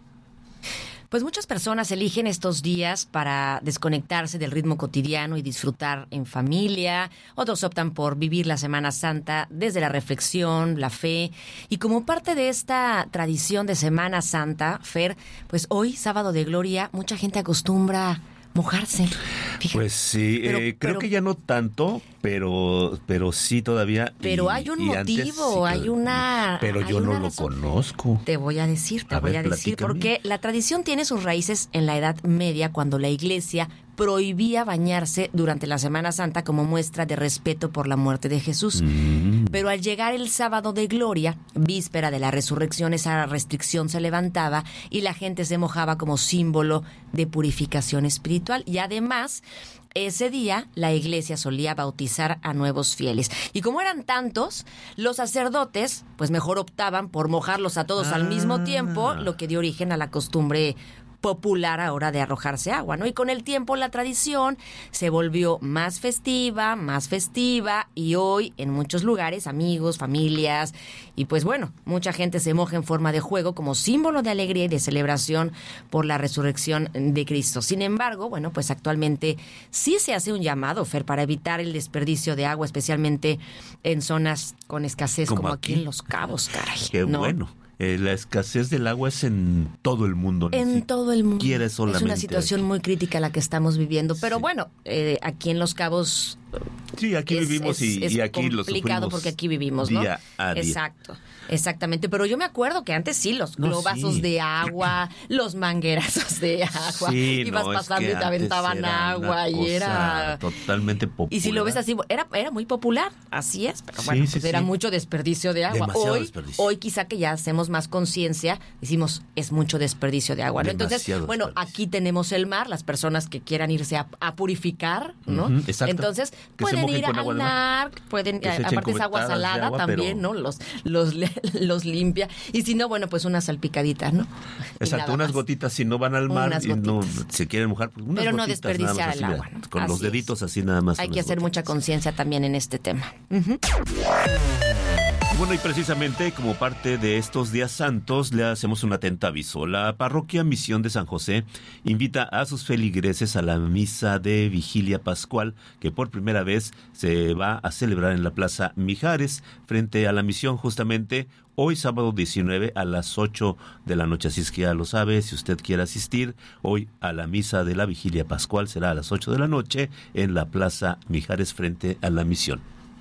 Pues muchas personas eligen estos días para desconectarse del ritmo cotidiano y disfrutar en familia. Otros optan por vivir la Semana Santa desde la reflexión, la fe. Y como parte de esta tradición de Semana Santa, Fer, pues hoy, sábado de gloria, mucha gente acostumbra mojarse. Fíjate.
Pues sí, pero, eh, creo pero, que ya no tanto, pero pero sí todavía.
Pero
y,
hay un
y
motivo,
antes, sí,
hay una.
Pero
hay
yo
una
no lo
razón.
conozco.
Te voy a decir, te
a
voy
ver,
a decir,
platícame.
Porque la tradición tiene sus raíces en la Edad Media, cuando la Iglesia prohibía bañarse durante la Semana Santa como muestra de respeto por la muerte de Jesús. Mm. Pero al llegar el sábado de gloria, víspera de la resurrección, esa restricción se levantaba y la gente se mojaba como símbolo de purificación espiritual. Y además, ese día la iglesia solía bautizar a nuevos fieles. Y como eran tantos, los sacerdotes pues mejor optaban por mojarlos a todos ah. al mismo tiempo, lo que dio origen a la costumbre popular ahora de arrojarse agua, ¿no? Y con el tiempo la tradición se volvió más festiva, más festiva, y hoy en muchos lugares, amigos, familias, y pues bueno, mucha gente se moja en forma de juego como símbolo de alegría y de celebración por la resurrección de Cristo. Sin embargo, bueno, pues actualmente sí se hace un llamado, Fer, para evitar el desperdicio de agua, especialmente en zonas con escasez como, como aquí en Los Cabos, caray.
Qué
¿no?
bueno. Eh, la escasez del agua es en todo el mundo.
En todo el mundo.
Quiere solamente.
Es una situación muy crítica la que estamos viviendo. Pero sí. bueno, eh, aquí en Los Cabos.
Sí, aquí
es,
vivimos y,
es,
y aquí lo sufrimos.
Es complicado porque aquí vivimos, ¿no?
Día a día.
Exacto. Exactamente, pero yo me acuerdo que antes sí, los no, globazos sí. de agua, los manguerazos de agua,
sí,
ibas
no,
pasando
es que
y te aventaban agua y era
totalmente popular.
Y si lo ves así, era, era muy popular, así es, pero bueno,
sí, sí,
pues era
sí.
mucho desperdicio de agua.
Demasiado
hoy,
desperdicio.
hoy quizá que ya hacemos más conciencia, decimos, es mucho desperdicio de agua, ¿no? Entonces, bueno, aquí tenemos el mar, las personas que quieran irse a, a purificar, ¿no?
Uh-huh, exacto.
Entonces,
que
pueden ir al mar, pueden, aparte es agua salada agua, también, pero... ¿no? Los, los, los limpian. Y si no, bueno, pues unas salpicaditas, ¿no?
Exacto, unas más. gotitas si no van al mar unas y gotitas. no se quieren mojar, pues unas
pero no
gotitas,
desperdiciar
así,
el agua, ¿no?
Con
así
los deditos
es.
así nada más.
Hay que hacer
gotitas.
mucha conciencia también en este tema. Uh-huh.
Bueno, y precisamente como parte de estos días santos le hacemos un atento aviso. La parroquia Misión de San José invita a sus feligreses a la misa de Vigilia Pascual, que por primera vez se va a celebrar en la Plaza Mijares, frente a la misión, justamente hoy sábado diecinueve a las ocho de la noche. Así es que ya lo sabe, si usted quiere asistir hoy a la misa de la Vigilia Pascual, será a las ocho de la noche en la Plaza Mijares, frente a la misión.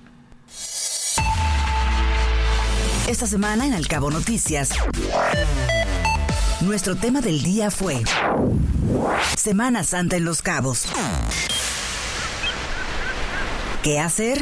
Esta semana en Al Cabo Noticias, nuestro tema del día fue Semana Santa en Los Cabos. ¿Qué hacer?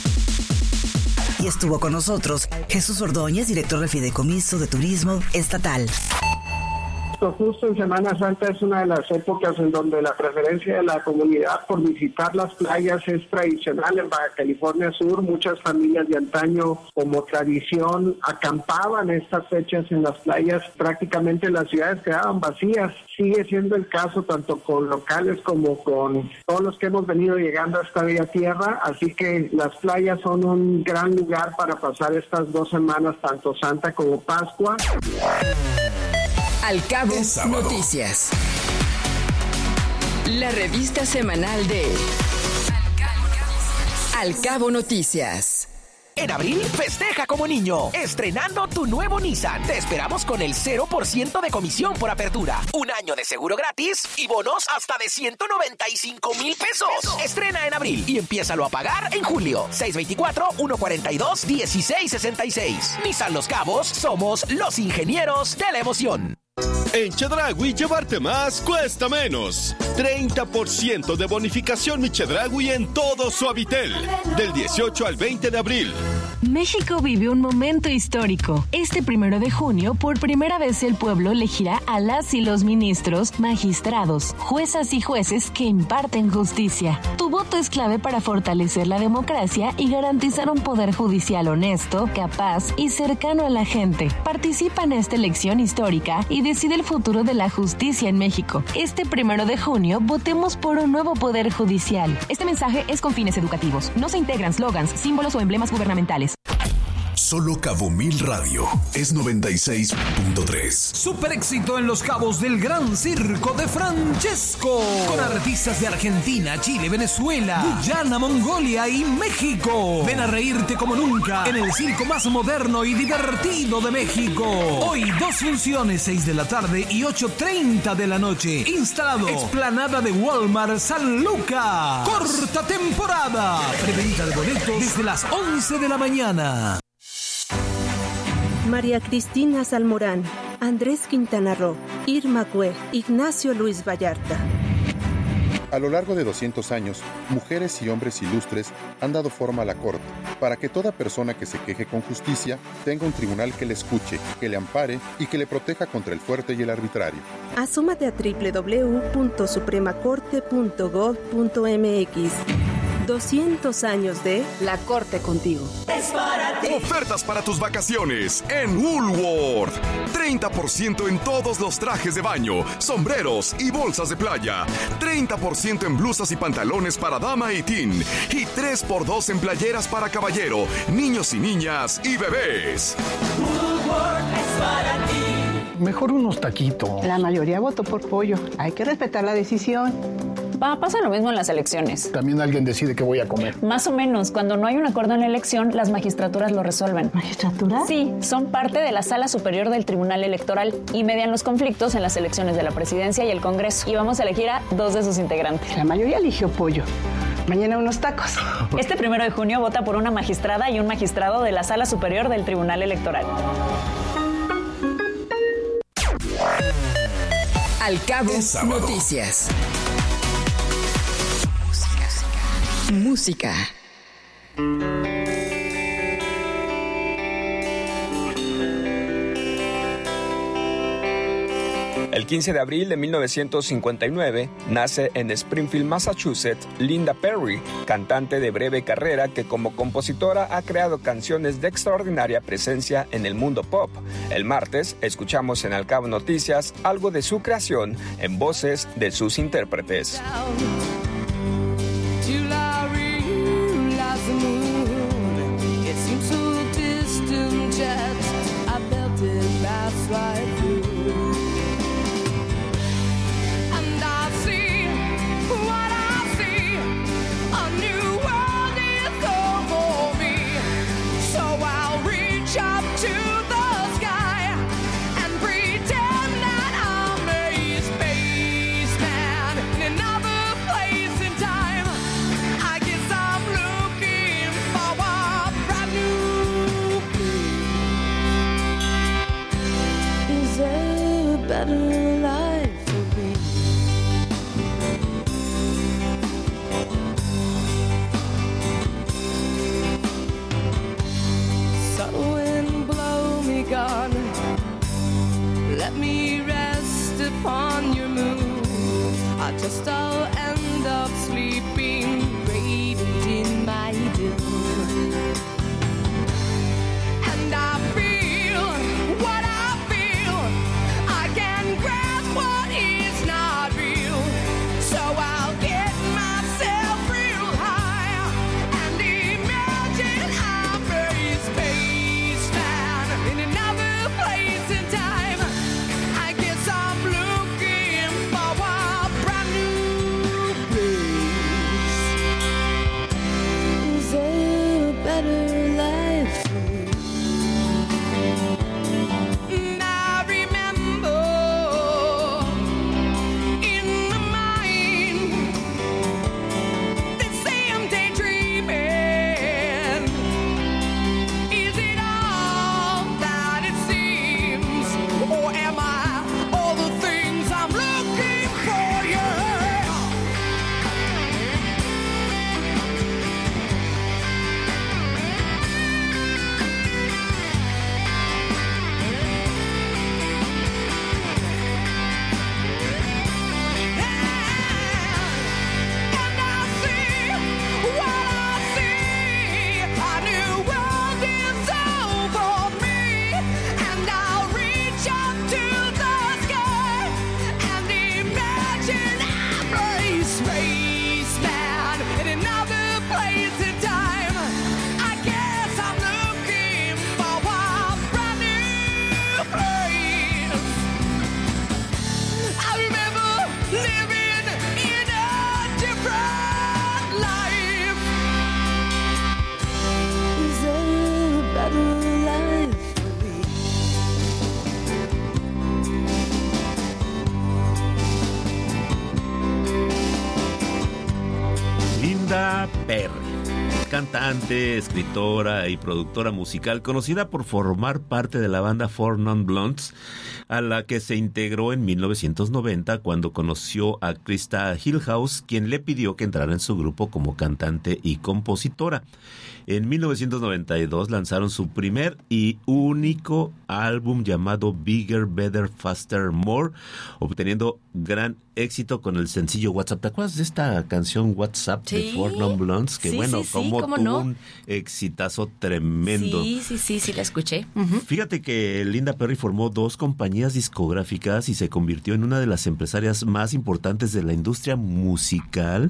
Y estuvo con nosotros Jesús Ordóñez, director del Fideicomiso de Turismo Estatal.
Exacto, justo en Semana Santa es una de las épocas en donde la preferencia de la comunidad por visitar las playas es tradicional. En Baja California Sur, muchas familias de antaño, como tradición, acampaban estas fechas en las playas. Prácticamente las ciudades quedaban vacías. Sigue siendo el caso tanto con locales como con todos los que hemos venido llegando a esta bella tierra, así que las playas son un gran lugar para pasar estas dos semanas, tanto Santa como Pascua.
Al Cabo Noticias. La revista semanal de Al Cabo Noticias.
En abril, festeja como niño, estrenando tu nuevo Nissan. Te esperamos con el cero por ciento de comisión por apertura, un año de seguro gratis y bonos hasta de ciento noventa y cinco mil pesos. Estrena en abril y empiézalo a pagar en julio. seis veinticuatro, uno cuarenta y dos, dieciséis sesenta y seis. Nissan Los Cabos, somos los ingenieros de la emoción.
En Chedraui, llevarte más cuesta menos. treinta por ciento de bonificación Mi Chedraui en todo Suavitel. Del dieciocho al veinte de abril.
México vive un momento histórico. Este primero de junio, por primera vez el pueblo elegirá a las y los ministros, magistrados, juezas y jueces que imparten justicia. Tu voto es clave para fortalecer la democracia y garantizar un poder judicial honesto, capaz y cercano a la gente. Participa en esta elección histórica y decide el futuro de la justicia en México. Este primero de junio, votemos por un nuevo poder judicial.
Este mensaje es con fines educativos. No se integran slogans, símbolos o emblemas gubernamentales.
Solo Cabo Mil Radio es noventa y seis punto tres.
Super éxito en Los Cabos del Gran Circo de Francesco. Con artistas de Argentina, Chile, Venezuela, Guyana, Mongolia y México. Ven a reírte como nunca en el circo más moderno y divertido de México. Hoy dos funciones, seis de la tarde y ocho treinta de la noche. Instalado explanada de Walmart San Lucas. Corta temporada. Preventa de boletos desde las once de la mañana.
María Cristina Salmorán, Andrés Quintana Roo, Irma Cue, Ignacio Luis Vallarta.
A lo largo de doscientos años, mujeres y hombres ilustres han dado forma a la Corte, para que toda persona que se queje con justicia tenga un tribunal que le escuche, que le ampare y que le proteja contra el fuerte y el arbitrario.
Asómate a doble u doble u doble u punto suprema corte punto gov punto eme equis. doscientos años de La Corte contigo.
Es para ti. Ofertas para tus vacaciones en Woolworth. treinta por ciento en todos los trajes de baño, sombreros y bolsas de playa. treinta por ciento en blusas y pantalones para dama y teen. Y tres por dos en playeras para caballero, niños y niñas y bebés.
Woolworth es para ti.
Mejor unos taquitos.
La mayoría votó por pollo. Hay que respetar la decisión.
Pa, pasa lo mismo en las elecciones.
También alguien decide qué voy a comer.
Más o menos. Cuando no hay un acuerdo en la elección, las magistraturas lo resuelven.
¿Magistraturas?
Sí, son parte de la Sala Superior del Tribunal Electoral y median los conflictos en las elecciones de la Presidencia y el Congreso. Y vamos a elegir a dos de sus integrantes.
La mayoría eligió pollo. Mañana unos tacos.
Este primero de junio vota por una magistrada y un magistrado de la Sala Superior del Tribunal Electoral.
Al Cabo Noticias. Música.
El quince de abril de mil novecientos cincuenta y nueve nace en Springfield, Massachusetts, Linda Perry, cantante de breve carrera que como compositora ha creado canciones de extraordinaria presencia en el mundo pop. El martes escuchamos en Al Cabo Noticias algo de su creación en voces de sus intérpretes.
Let me rest
upon your move, I just I'll end up sleeping radiant in my doom. And I feel what I feel, I can grasp what is not real, so I'll get myself real high and imagine I'm a spaceman in another place and time. I guess I'm looking for a brand new place. Is there a better life for me? And I remember in my mind they say I'm daydreaming. Is it all that it seems, or am I all the things I'm looking for? Yeah. And I see what I see, a new world is over me, and I'll reach up to the sky and imagine I'm a spaceman in another place and time. I guess I'm looking for a brand new place. I remember living in a different life. Is there a better life for me?
Linda Perry, cantante, escritora y productora musical, conocida por formar parte de la banda Four Non Blondes, a la que se integró en mil novecientos noventa cuando conoció a Krista Hillhouse, quien le pidió que entrara en su grupo como cantante y compositora. En mil novecientos noventa y dos lanzaron su primer y único álbum llamado Bigger, Better, Faster, More, obteniendo gran éxito con el sencillo WhatsApp. ¿Te acuerdas de esta canción WhatsApp
Sí.
de Four Non Blondes? Que
Sí,
bueno,
sí, sí,
como
cómo
tuvo
no.
un exitazo tremendo.
Sí, sí, sí, sí, la escuché. Ujú.
Fíjate que Linda Perry formó dos compañías discográficas y se convirtió en una de las empresarias más importantes de la industria musical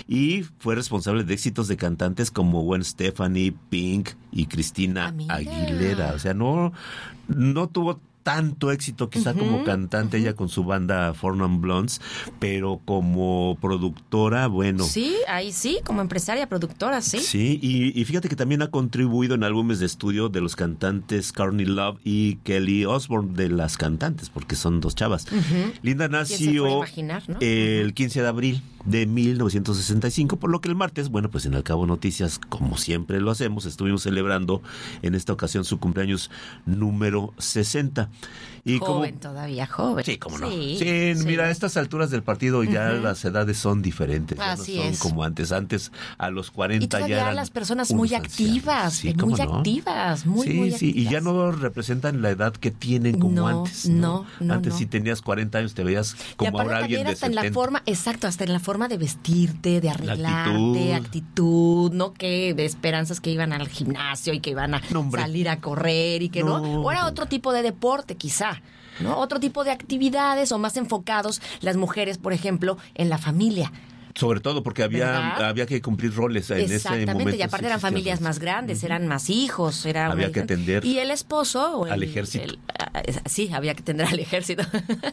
y fue responsable de éxitos de cantantes como Gwen Stefani, Pink y Cristina Aguilera. O sea, no, no tuvo tanto éxito quizá
Ujú,
como cantante ella con su banda Four Non Blondes, pero como productora, bueno.
Sí, ahí sí, como empresaria, productora, sí.
Sí, y, y fíjate que también ha contribuido en álbumes de estudio de los cantantes Courtney Love y Kelly Osbourne, de las cantantes, porque son dos chavas.
Ujú.
Linda
¿Quién se
nació
puede imaginar, no?
el quince de abril de mil novecientos sesenta y cinco, por lo que el martes, bueno, pues en Al Cabo Noticias, como siempre lo hacemos, estuvimos celebrando en esta ocasión su cumpleaños número sesenta. Y
Joven
como,
todavía, joven.
Sí, cómo no.
Sí,
Sí,
sí.
mira, a estas alturas del partido ya
Ujú.
las edades son diferentes. Ya
Así
no son
es.
como antes. Antes, a los cuarenta
Y todavía
ya eran
las personas
unos
muy
ancianos.
activas,
Sí,
muy
¿cómo no?
activas, muy,
sí,
muy
sí,
activas.
y ya no representan la edad que tienen como
No,
antes.
no, no,
Antes
no.
si tenías cuarenta años te veías
Y
como
aparte
ahora alguien
también
de
hasta en
setenta.
la forma, exacto, hasta en la forma de vestirte, de arreglarte,
actitud.
actitud, ¿no? Que de esperanzas que iban al gimnasio y que iban a salir a correr y que no.
No.
O era otro tipo de deporte, quizá, ¿no? Otro tipo de actividades o más enfocados las mujeres, por ejemplo, en la familia.
Sobre todo porque había,
¿Verdad?
había que cumplir roles en ese momento.
Exactamente, y aparte
sí
eran
existían
familias
roles.
más grandes, eran más hijos, era
Había
una-
que atender
y el esposo o
al
el-
ejército.
el- ah, sí, había que atender al ejército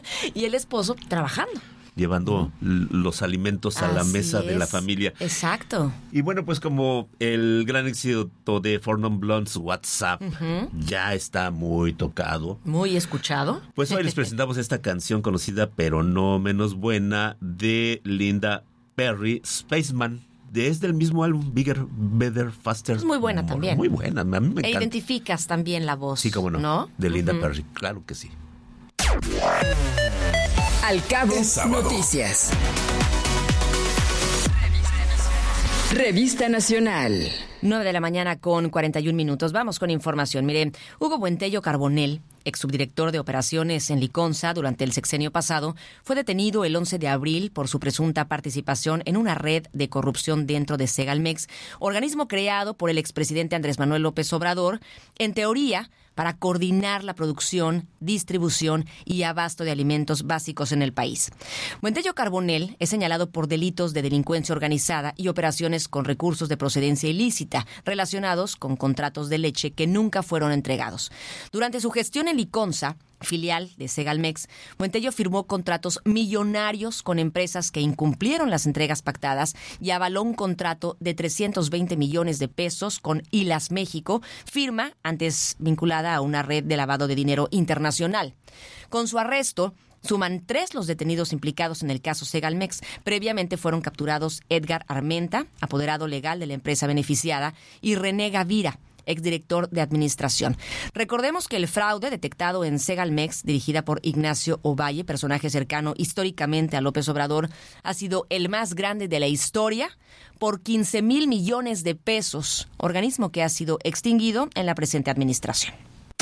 y el esposo trabajando.
Llevando l- los alimentos a la
Así
mesa de la
es.
familia.
Exacto.
Y bueno, pues como el gran éxito de Four Non Blondes, WhatsApp,
Ujú.
ya está muy tocado.
Muy escuchado.
Pues hoy les presentamos esta canción conocida, pero no menos buena, de Linda Perry, Spaceman. De, es del mismo álbum, Bigger, Better, Faster.
Es muy buena
More.
también.
Muy buena, a mí me
E
encanta.
identificas también la voz.
Sí, cómo no.
¿No?
De Linda
Ujú.
Perry, claro que sí.
Al Cabo Noticias. Revista Nacional.
nueve de la mañana con cuarenta y un minutos. Vamos con información. Mire, Hugo Buentello Carbonell, ex subdirector de operaciones en Liconza durante el sexenio pasado, fue detenido el once de abril por su presunta participación en una red de corrupción dentro de Segalmex, organismo creado por el expresidente Andrés Manuel López Obrador, en teoría, para coordinar la producción, distribución y abasto de alimentos básicos en el país. Buentello Carbonell es señalado por delitos de delincuencia organizada y operaciones con recursos de procedencia ilícita relacionados con contratos de leche que nunca fueron entregados. Durante su gestión en Liconza, filial de Segalmex, Buentello firmó contratos millonarios con empresas que incumplieron las entregas pactadas y avaló un contrato de trescientos veinte millones de pesos con Hilas México, firma antes vinculada a una red de lavado de dinero internacional. Con su arresto, suman tres los detenidos implicados en el caso Segalmex. Previamente fueron capturados Edgar Armenta, apoderado legal de la empresa beneficiada, y René Gavira, exdirector de administración. Recordemos que el fraude detectado en Segalmex, dirigida por Ignacio Ovalle, personaje cercano históricamente a López Obrador, ha sido el más grande de la historia por quince mil millones de pesos, organismo que ha sido extinguido en la presente administración.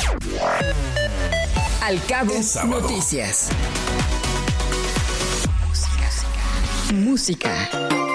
Al Cabo Noticias. Música.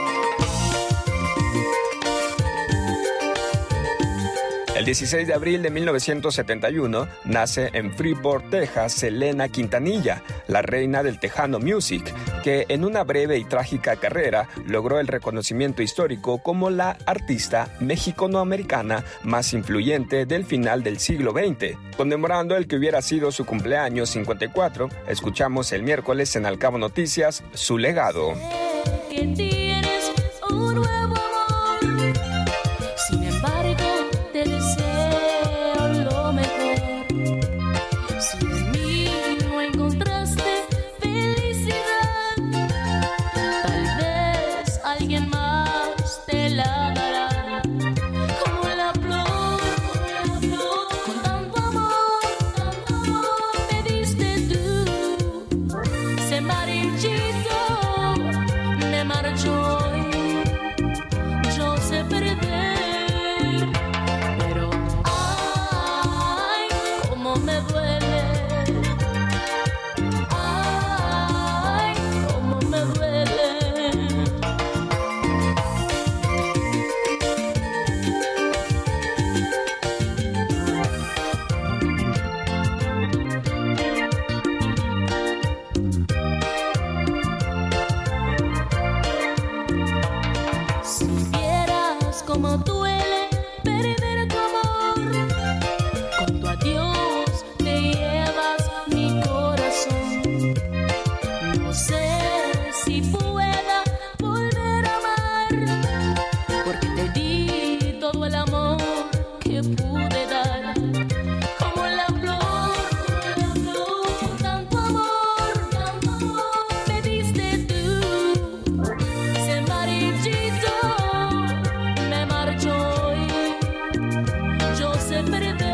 El dieciséis de abril de mil novecientos setenta y uno nace en Freeport, Texas, Selena Quintanilla, la reina del Tejano Music, que en una breve y trágica carrera logró el reconocimiento histórico como la artista mexicanoamericana más influyente del final del siglo veinte. Conmemorando el que hubiera sido su cumpleaños cincuenta y cuatro, escuchamos el miércoles en Al Cabo Noticias su legado.
Que tienes un nuevo amor, sin embargo te deseo lo mejor. Si en mí no encontraste felicidad, tal vez alguien más te la dará. Como la flor, la flor, con tanto amor, tanto amor me diste tú. Se marchito, me marchó hoy, yo sé perder. Me duele, ay, cómo me duele. Si vieras cómo duele perder tu amor, con tu adiós no sé si pueda volver a amar, porque te di todo el amor que pude dar. Como la flor, la flor, con tanto amor, tanto amor me diste tú. Se marchito, me marchó hoy, yo sé perder.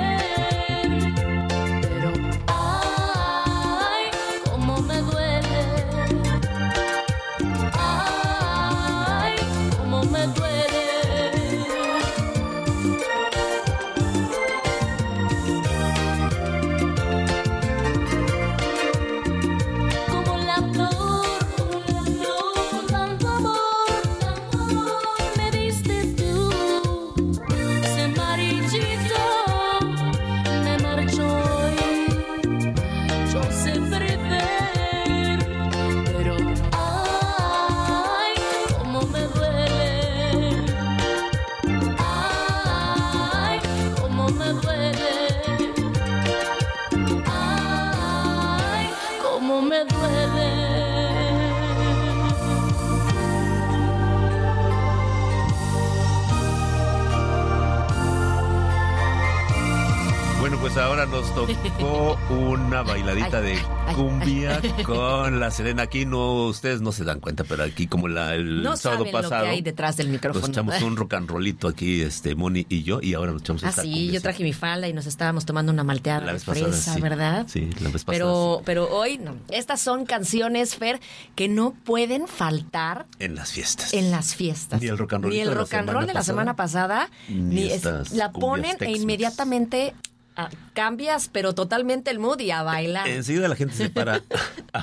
Pues ahora nos tocó una bailadita de cumbia con la Selena. Aquí no, ustedes no se dan cuenta, pero aquí como la, el
no
sábado
saben
pasado.
Lo que hay detrás del micrófono.
Nos echamos un rock and rollito aquí, este, Moni y yo, y ahora nos echamos
ah,
esta
sí,
cumbia.
yo traje mi falda y nos estábamos tomando una malteada
la
de fresa,
pasada, sí.
¿verdad?
Sí, la vez pasada.
Pero,
sí.
pero hoy no. Estas son canciones, Fer, que no pueden faltar
en las fiestas.
En las fiestas.
Ni el rock and roll.
Ni el rock and roll de la semana pasada.
Ni,
ni
es,
la ponen e inmediatamente Ah, cambias, pero totalmente el mood y a bailar.
Enseguida la gente se para a,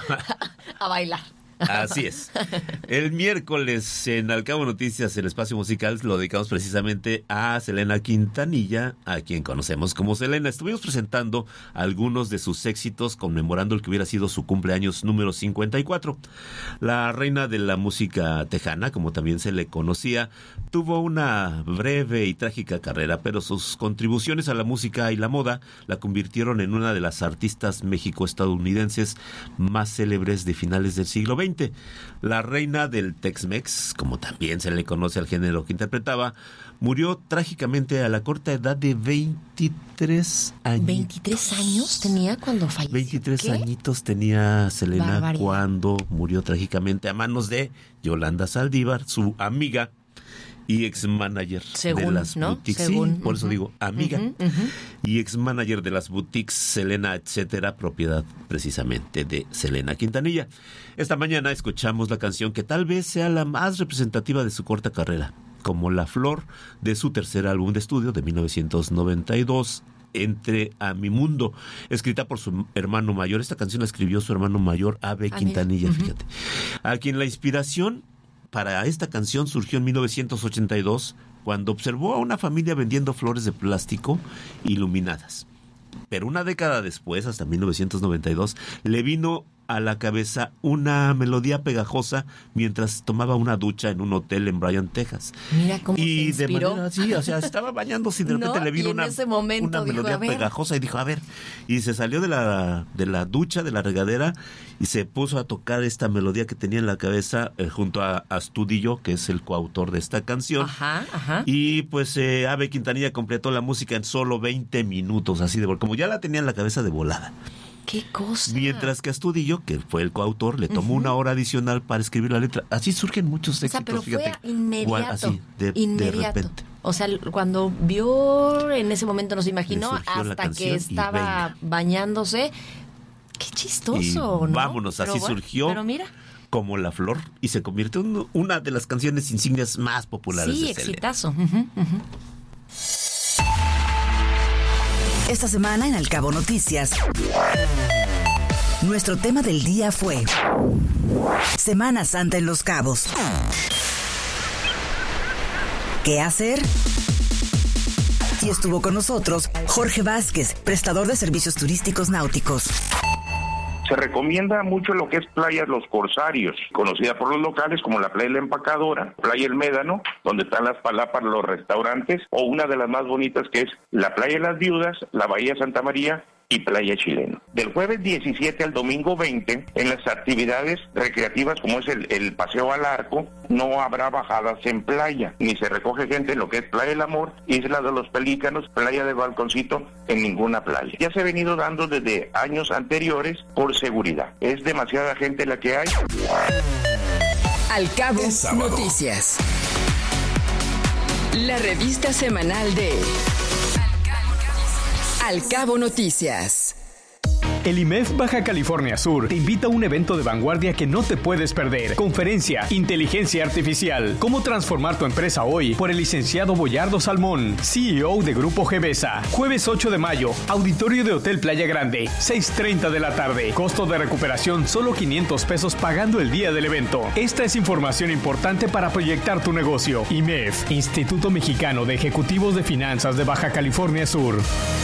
a bailar.
Así es. El miércoles en Al Cabo Noticias, el espacio musical, lo dedicamos precisamente a Selena Quintanilla, a quien conocemos como Selena. Estuvimos presentando algunos de sus éxitos, conmemorando el que hubiera sido su cumpleaños número cincuenta y cuatro. La reina de la música tejana, como también se le conocía, tuvo una breve y trágica carrera, pero sus contribuciones a la música y la moda la convirtieron en una de las artistas mexico-estadounidenses más célebres de finales del siglo veinte. La reina del Tex-Mex, como también se le conoce al género que interpretaba, murió trágicamente a la corta edad de veintitrés años.
¿veintitrés años tenía cuando falleció?
veintitrés
¿Qué?
añitos tenía Selena
Barbaridad.
Cuando murió trágicamente a manos de Yolanda Saldívar, su amiga y ex-manager
Según,
de las
¿no?
boutiques.
Según,
Sí, por
uh-huh.
eso digo amiga.
Uh-huh, uh-huh.
Y ex-manager de las boutiques Selena, etcétera, propiedad precisamente de Selena Quintanilla. Esta mañana escuchamos la canción que tal vez sea la más representativa de su corta carrera, como La Flor, de su tercer álbum de estudio de mil novecientos noventa y dos, Entre a mi mundo, escrita por su hermano mayor. Esta canción la escribió su hermano mayor, Abe
Ah,
Quintanilla,
mira.
fíjate. A quien la inspiración para esta canción surgió en mil novecientos ochenta y dos, cuando observó a una familia vendiendo flores de plástico iluminadas. Pero una década después, hasta mil novecientos noventa y dos, le vino a la cabeza una melodía pegajosa mientras tomaba una ducha en un hotel en Bryan, Texas.
Mira cómo
y
se
de
inspiró.
manera así, o sea, estaba bañándose y de repente
¿No?
le vino
Y en
una,
ese momento
una
dijo,
melodía
"A ver".
pegajosa y dijo, a ver, y se salió de la, de la ducha, de la regadera, y se puso a tocar esta melodía que tenía en la cabeza eh, junto a Astudillo, que es el coautor de esta canción.
Ajá, ajá.
Y pues eh, Abe Quintanilla completó la música en solo veinte minutos, así de vol- como ya la tenía en la cabeza de volada.
¿Qué cosa?
Mientras que Astudillo, que fue el coautor, le tomó
Ujú.
una hora adicional para escribir la letra. Así surgen muchos
O sea,
éxitos,
pero fue
fíjate.
inmediato.
Igual, así, de, de
inmediato.
repente.
O sea, cuando vio, en ese momento no se imaginó,
Le surgió la
hasta
canción
que
y
estaba
venga.
bañándose. Qué chistoso,
Y
¿no?
vámonos,
Pero
así
bueno,
surgió.
Pero mira,
Como La Flor, y se convirtió en una de las canciones insignias más populares
sí,
de Selena.
exitazo. Ujú, ujú.
Esta semana en Al Cabo Noticias, nuestro tema del día fue Semana Santa en Los Cabos. ¿Qué hacer? Y estuvo con nosotros Jorge Vázquez, prestador de servicios turísticos náuticos.
Se recomienda mucho lo que es Playa Los Corsarios, conocida por los locales como la Playa La Empacadora, Playa El Médano, donde están las palapas, los restaurantes, o una de las más bonitas que es la Playa Las Viudas, la Bahía Santa María y Playa Chileno. Del jueves diecisiete al domingo veinte, en las actividades recreativas como es el, el paseo al arco, no habrá bajadas en playa, ni se recoge gente en lo que es Playa del Amor, Isla de los Pelícanos, Playa del Balconcito, en ninguna playa. Ya se ha venido dando desde años anteriores por seguridad. Es demasiada gente la que hay.
Al Cabo Noticias. La revista semanal de Al Cabo Noticias.
El I M E F Baja California Sur te invita a un evento de vanguardia que no te puedes perder. Conferencia Inteligencia Artificial. ¿Cómo transformar tu empresa hoy? Por el licenciado Boyardo Salmón, C E O de Grupo Gevesa. Jueves ocho de mayo, auditorio de Hotel Playa Grande, seis treinta de la tarde. Costo de recuperación solo quinientos pesos pagando el día del evento. Esta es información importante para proyectar tu negocio. I M E F, Instituto Mexicano de Ejecutivos de Finanzas de Baja California Sur.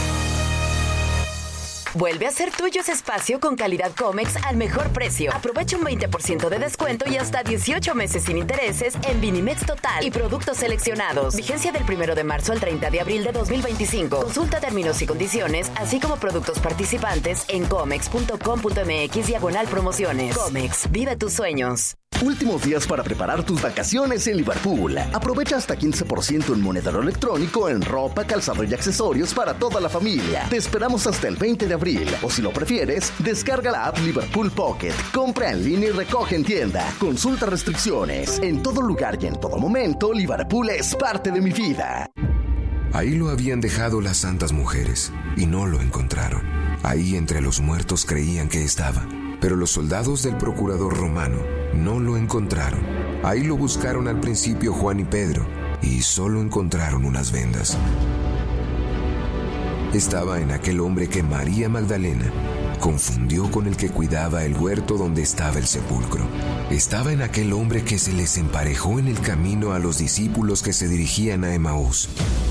Vuelve a ser tuyo ese espacio con calidad Comex al mejor precio. Aprovecha un veinte por ciento de descuento y hasta dieciocho meses sin intereses en Vinimex Total y productos seleccionados. Vigencia del primero de marzo al treinta de abril de dos mil veinticinco. Consulta términos y condiciones, así como productos participantes en comex punto com punto m x diagonal promociones. Comex, vive tus sueños.
Últimos días para preparar tus vacaciones en Liverpool. Aprovecha hasta quince por ciento en monedero electrónico, en ropa, calzado y accesorios para toda la familia. Te esperamos hasta el veinte de abril. O si lo prefieres, descarga la app Liverpool Pocket. Compra en línea y recoge en tienda. Consulta restricciones. En todo lugar y en todo momento, Liverpool es parte de mi vida.
Ahí lo habían dejado las santas mujeres y no lo encontraron. Ahí entre los muertos creían que estaba. Pero los soldados del procurador romano no lo encontraron. Ahí lo buscaron al principio Juan y Pedro y solo encontraron unas vendas. estaba en aquel hombre que María Magdalena confundió con el que cuidaba el huerto donde estaba el sepulcro. Estaba en aquel hombre que se les emparejó en el camino a los discípulos que se dirigían a Emaús.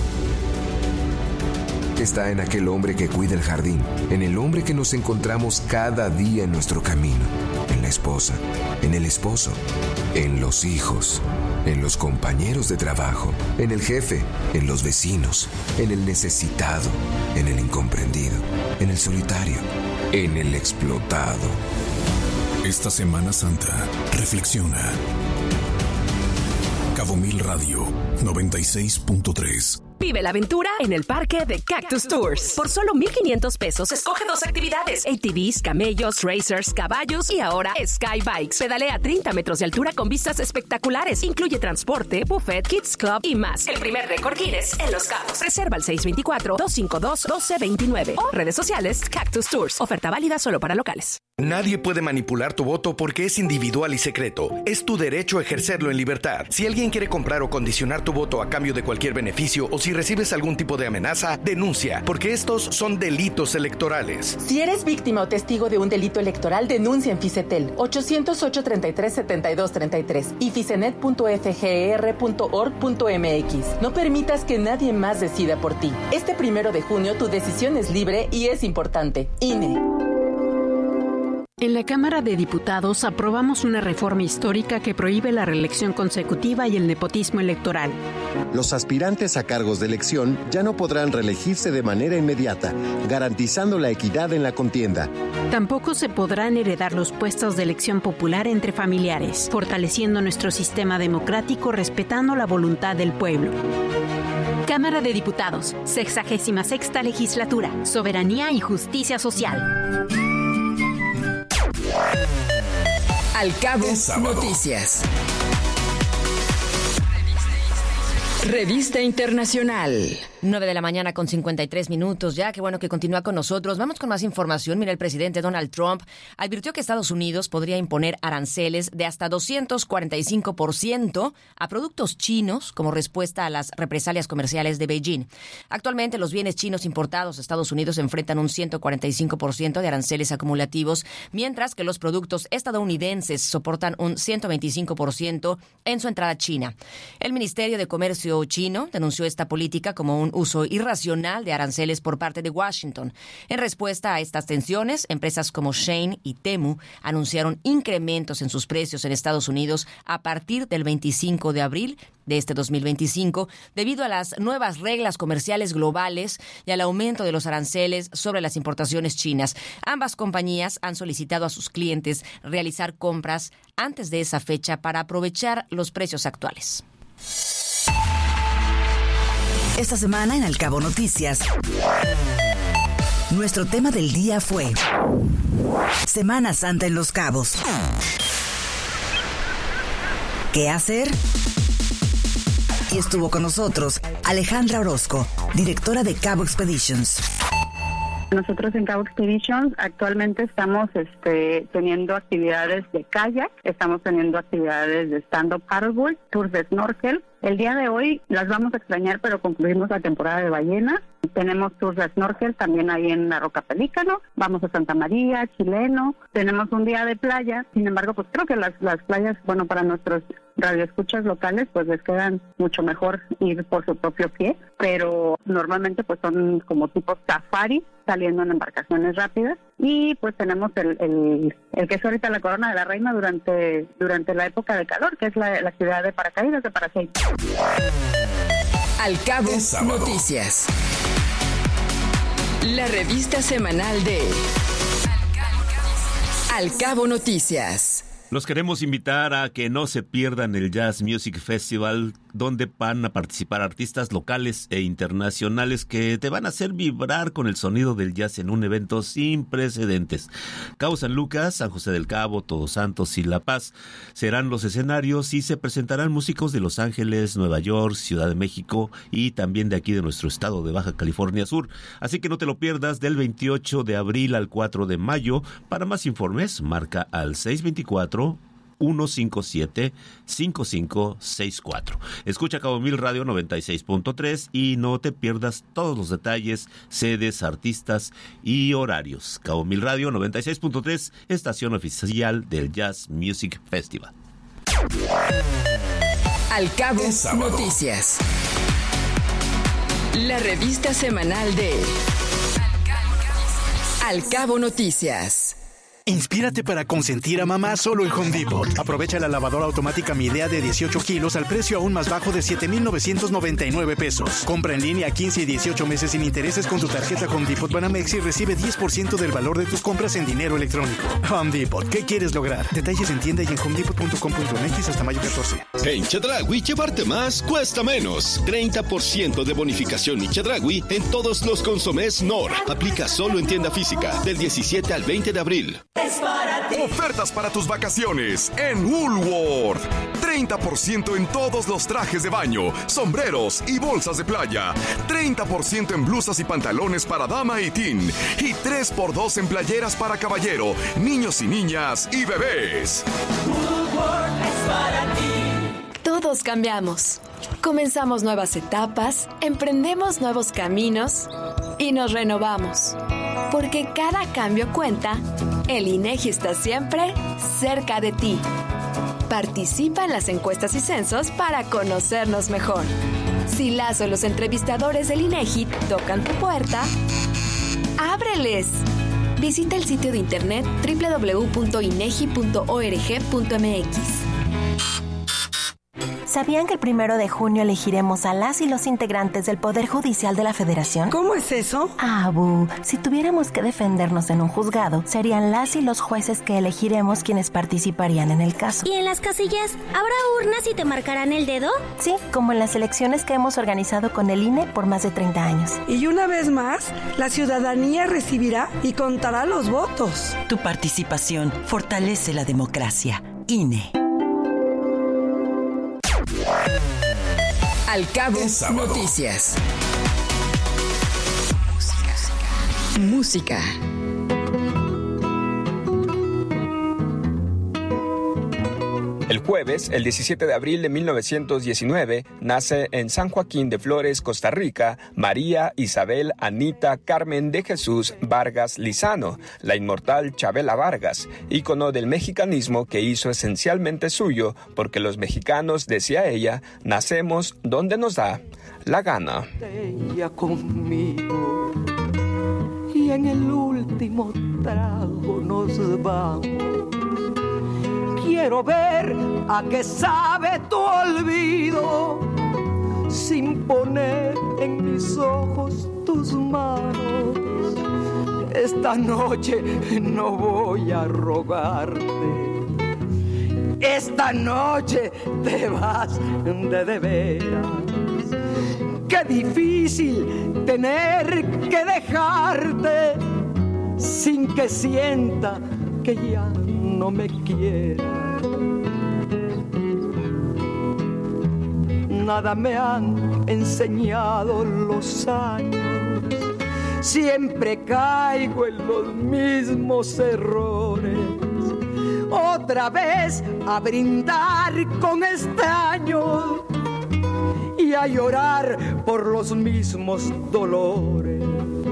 Está en aquel hombre que cuida el jardín, en el hombre que nos encontramos cada día en nuestro camino, en la esposa, en el esposo, en los hijos, en los compañeros de trabajo, en el jefe, en los vecinos, en el necesitado, en el incomprendido, en el solitario, en el explotado.
Esta Semana Santa, reflexiona. Cabo Mil Radio noventa y seis punto tres.
Vive la aventura en el parque de Cactus Tours. Por solo mil quinientos pesos, escoge dos actividades: A T Vs, camellos, racers, caballos y ahora Sky Bikes. Pedalea a treinta metros de altura con vistas espectaculares. Incluye transporte, buffet, kids club y más. El primer récord Guinness en Los Cabos. Reserva al seis dos cuatro, dos cinco dos, uno dos dos nueve o redes sociales Cactus Tours. Oferta válida solo para locales.
Nadie puede manipular tu voto porque es individual y secreto. Es tu derecho ejercerlo en libertad. Si alguien quiere comprar o condicionar tu voto a cambio de cualquier beneficio o si recibes algún tipo de amenaza, denuncia, porque estos son delitos electorales.
Si eres víctima o testigo de un delito electoral, denuncia en Ficetel ochocientos ocho, treinta y tres, setenta y dos, treinta y tres y ficenet punto f g r punto org punto m x. No permitas que nadie más decida por ti. Este primero de junio tu decisión es libre y es importante. I N E.
En la Cámara de Diputados aprobamos una reforma histórica que prohíbe la reelección consecutiva y el nepotismo electoral.
Los aspirantes a cargos de elección ya no podrán reelegirse de manera inmediata, garantizando la equidad en la contienda.
Tampoco se podrán heredar los puestos de elección popular entre familiares, fortaleciendo nuestro sistema democrático respetando la voluntad del pueblo. Cámara de Diputados, sexagésima sexta legislatura, soberanía y justicia social.
Al Cabo Noticias. Revista Internacional.
nueve de la mañana con cincuenta y tres minutos ya. Qué bueno que continúa con nosotros. Vamos con más información. Mira, el presidente Donald Trump advirtió que Estados Unidos podría imponer aranceles de hasta doscientos cuarenta y cinco por ciento a productos chinos como respuesta a las represalias comerciales de Beijing. Actualmente, los bienes chinos importados a Estados Unidos enfrentan un ciento cuarenta y cinco por ciento de aranceles acumulativos, mientras que los productos estadounidenses soportan un ciento veinticinco por ciento en su entrada a China. El Ministerio de Comercio chino denunció esta política como un uso irracional de aranceles por parte de Washington. En respuesta a estas tensiones, empresas como Shein y Temu anunciaron incrementos en sus precios en Estados Unidos a partir del veinticinco de abril de este dos mil veinticinco, debido a las nuevas reglas comerciales globales y al aumento de los aranceles sobre las importaciones chinas. Ambas compañías han solicitado a sus clientes realizar compras antes de esa fecha para aprovechar los precios actuales.
Esta semana en Al Cabo Noticias, nuestro tema del día fue Semana Santa en Los Cabos. ¿Qué hacer? Y estuvo con nosotros Alejandra Orozco, directora de Cabo Expeditions.
Nosotros en Cabo Expeditions actualmente estamos este, teniendo actividades de kayak, estamos teniendo actividades de stand-up paddleboard, tours de snorkel. El día de hoy las vamos a extrañar, pero concluimos la temporada de ballena. Tenemos tours de snorkel también ahí en la Roca Pelícano. Vamos a Santa María, Chileno. Tenemos un día de playa. Sin embargo, pues creo que las, las playas, bueno, para nuestros radioescuchas locales, pues les quedan mucho mejor ir por su propio pie. Pero normalmente pues son como tipo safari, saliendo en embarcaciones rápidas. Y pues tenemos el, el, el que es ahorita la Corona de la Reina durante, durante la época de calor, que es la, la actividad de paracaídas, de paracaídas.
Al Cabo Noticias. La revista semanal de Al Cabo Noticias.
Los queremos invitar a que no se pierdan el Jazz Music Festival, donde van a participar artistas locales e internacionales que te van a hacer vibrar con el sonido del jazz en un evento sin precedentes. Cabo San Lucas, San José del Cabo, Todos Santos y La Paz serán los escenarios y se presentarán músicos de Los Ángeles, Nueva York, Ciudad de México y también de aquí de nuestro estado de Baja California Sur. Así que no te lo pierdas del veintiocho de abril al cuatro de mayo. Para más informes, marca al seis dos cuatro, uno cinco siete, cinco cinco seis cuatro. Escucha Cabo Mil Radio noventa y seis punto tres y no te pierdas todos los detalles, sedes, artistas y horarios. Cabo Mil Radio noventa y seis punto tres, estación oficial del Jazz Music Festival.
Al Cabo Noticias. La revista semanal de Al Cabo Noticias.
Inspírate para consentir a mamá solo en Home Depot. Aprovecha la lavadora automática Midea de dieciocho kilos al precio aún más bajo de siete mil novecientos noventa y nueve pesos. Compra en línea quince y dieciocho meses sin intereses con tu tarjeta Home Depot Banamex y recibe diez por ciento del valor de tus compras en dinero electrónico. Home Depot, ¿qué quieres lograr? Detalles en tienda y en home depot punto com punto m x hasta mayo catorce.
En Chedraui, llevarte más cuesta menos. treinta por ciento de bonificación y Chedraui en todos los consomés Nor. Aplica solo en tienda física del diecisiete al veinte de abril.
Es para ti.
Ofertas para tus vacaciones en Woolworth. treinta por ciento en todos los trajes de baño, sombreros y bolsas de playa. treinta por ciento en blusas y pantalones para dama y teen. Y tres por dos en playeras para caballero, niños y niñas y bebés.
Woolworth es para ti.
Todos cambiamos. Comenzamos nuevas etapas, emprendemos nuevos caminos y nos renovamos. Porque cada cambio cuenta, el INEGI está siempre cerca de ti. Participa en las encuestas y censos para conocernos mejor. Si las o los entrevistadores del INEGI tocan tu puerta, ¡ábreles! Visita el sitio de internet doble u doble u doble u punto inegi punto org punto m x.
¿Sabían que el primero de junio elegiremos a las y los integrantes del Poder Judicial de la Federación?
¿Cómo es eso?
Ah, Bu, si tuviéramos que defendernos en un juzgado, serían las y los jueces que elegiremos quienes participarían en el caso.
¿Y en las casillas habrá urnas y te marcarán el dedo?
Sí, como en las elecciones que hemos organizado con el I N E por más de treinta años.
Y una vez más, la ciudadanía recibirá y contará los votos.
Tu participación fortalece la democracia. I N E.
Al Cabo Noticias. Música.
El jueves, el diecisiete de abril de mil novecientos diecinueve, nace en San Joaquín de Flores, Costa Rica, María Isabel Anita Carmen de Jesús Vargas Lizano, la inmortal Chabela Vargas, ícono del mexicanismo que hizo esencialmente suyo porque los mexicanos, decía ella, nacemos donde nos da la gana.
Ella conmigo y en el último trago nos vamos. Quiero ver a qué sabe tu olvido sin poner en mis ojos tus manos. Esta noche no voy a rogarte. Esta noche te vas de de veras. Qué difícil tener que dejarte sin que sienta que ya no me quiera. Nada me han enseñado los años, siempre caigo en los mismos errores. Otra vez a brindar con extraños y a llorar por los mismos dolores.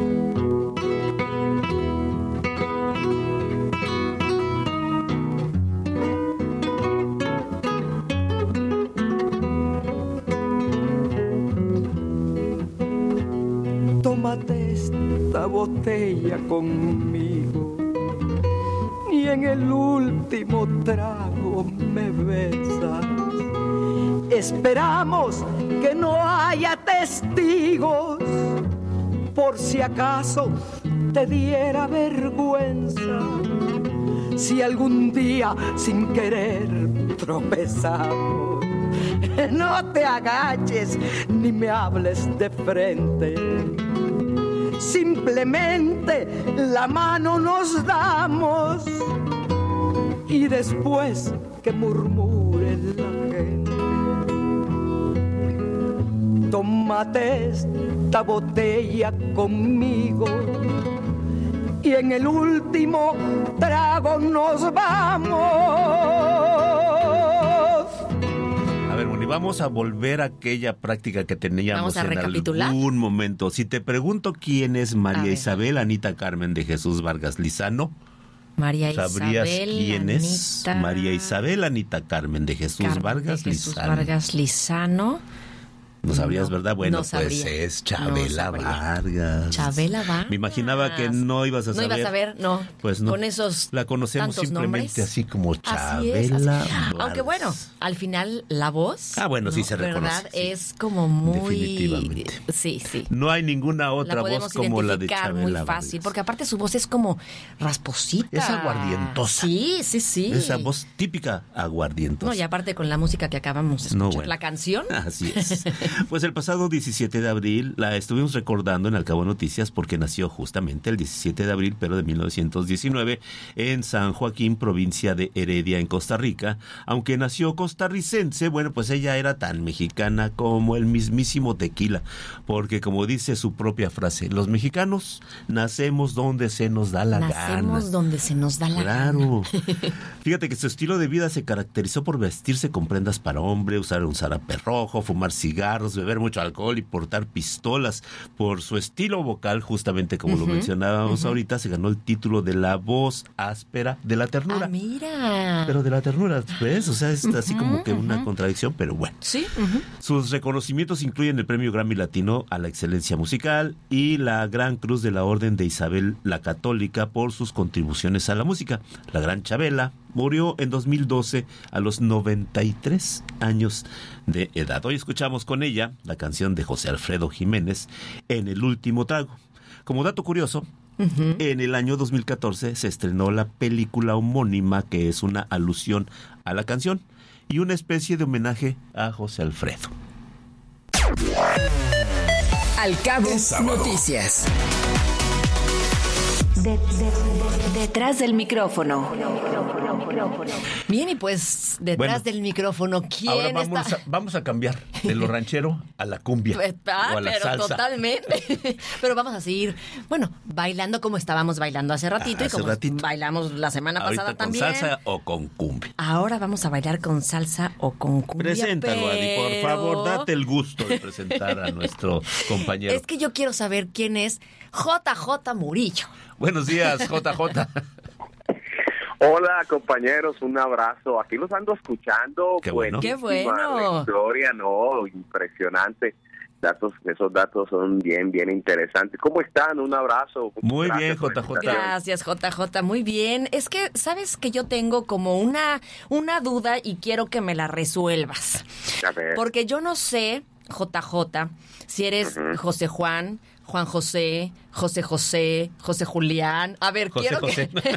Tómate esta botella conmigo y en el último trago me besas. Esperamos que no haya testigos por si acaso te diera vergüenza. Si algún día sin querer tropezamos, no te agaches ni me hables de frente. Simplemente la mano nos damos y después que murmure la gente. Tómate esta botella conmigo y en el último trago nos vamos.
ver, Moni, vamos a volver a aquella práctica que teníamos
¿Vamos a
en
recapitular?
algún momento. Si te pregunto quién es María Isabel Anita Carmen de Jesús Vargas Lizano,
María
¿sabrías
Isabel
quién es
Anita...
María Isabel Anita Carmen de Jesús
Carmen
Vargas
de Jesús
Lizano?
Vargas Lizano.
¿No sabrías,
No,
verdad? Bueno,
no
pues
sabría.
es Chabela
No sabría.
Vargas.
Chabela Vargas.
Me imaginaba que no ibas a
No
saber.
ibas a ver, no.
Pues no.
Con esos
La conocemos
tantos
simplemente
nombres.
así como
Así
Chabela
es, así.
Vargas.
Aunque bueno, al final la voz.
Ah, bueno, sí
¿no?
se reconoce,
¿Verdad?
sí.
Es como muy.
Definitivamente.
Sí, sí.
No hay ninguna otra
La
voz
podemos
como la de
identificar
Chabela
muy
Vargas.
fácil, porque aparte su voz es como rasposita.
Es aguardientosa.
Sí, sí, sí.
Esa voz típica aguardientosa.
No, y aparte con la música que acabamos de escuchar.
No, bueno.
La canción.
Así es. Pues el pasado diecisiete de abril la estuvimos recordando en Al Cabo Noticias porque nació justamente el diecisiete de abril, pero de mil novecientos diecinueve, en San Joaquín, provincia de Heredia, en Costa Rica. Aunque nació costarricense, bueno, pues ella era tan mexicana como el mismísimo tequila, porque como dice su propia frase, los mexicanos nacemos donde se nos da la gana.
Nacemos donde se nos da la
Claro.
gana.
Fíjate que su estilo de vida se caracterizó por vestirse con prendas para hombre, usar un zarape rojo, fumar cigarros, beber mucho alcohol y portar pistolas. Por su estilo vocal, justamente como
Ujú,
lo mencionábamos
ujú.
ahorita, se ganó el título de la voz áspera de la ternura.
Ah, mira.
Pero de la ternura, ¿ves? O sea, es así
Ujú,
como que una
ujú.
contradicción, pero bueno.
Sí. Ujú.
Sus reconocimientos incluyen el Premio Grammy Latino a la Excelencia Musical y la Gran Cruz de la Orden de Isabel la Católica por sus contribuciones a la música. La Gran Chabela murió en dos mil doce a los noventa y tres años de edad. Hoy escuchamos con ella la canción de José Alfredo Jiménez, En el último trago. Como dato curioso,
Ujú.
en el año dos mil catorce se estrenó la película homónima, que es una alusión a la canción y una especie de homenaje a José Alfredo.
Al Cabo Noticias.
De- de- detrás del micrófono.
Bien, y pues detrás
Bueno,
del micrófono, ¿quién
Ahora vamos
está?
a, vamos a cambiar de lo ranchero a la cumbia
Pues, ah,
o a la
pero
salsa.
totalmente. Pero vamos a seguir, bueno, bailando como estábamos bailando hace ratito
Ah,
y
hace
como
ratito.
bailamos la semana
Ahorita
pasada
con
también.
salsa o con cumbia.
Ahora vamos a bailar con salsa o con cumbia.
Preséntalo, Adi, por
pero-
favor, date el gusto de presentar a nuestro compañero.
Es que yo quiero saber quién es J J Murillo.
Buenos días, J J.
Hola compañeros, un abrazo. Aquí los ando escuchando.
Qué bueno.
Qué
Buenísima
bueno.
Gloria, no, impresionante. Datos, esos datos son bien, bien interesantes. ¿Cómo están? Un abrazo.
Muy
Gracias
bien,
por la
J J.
invitación.
Gracias, J J. Muy bien. Es que, ¿sabes que yo tengo como una, una duda y quiero que me la resuelvas?
A ver.
Porque yo no sé, J J, si eres
Ujú.
José Juan, Juan José, José José, José Julián. A ver,
José
quiero
José.
que...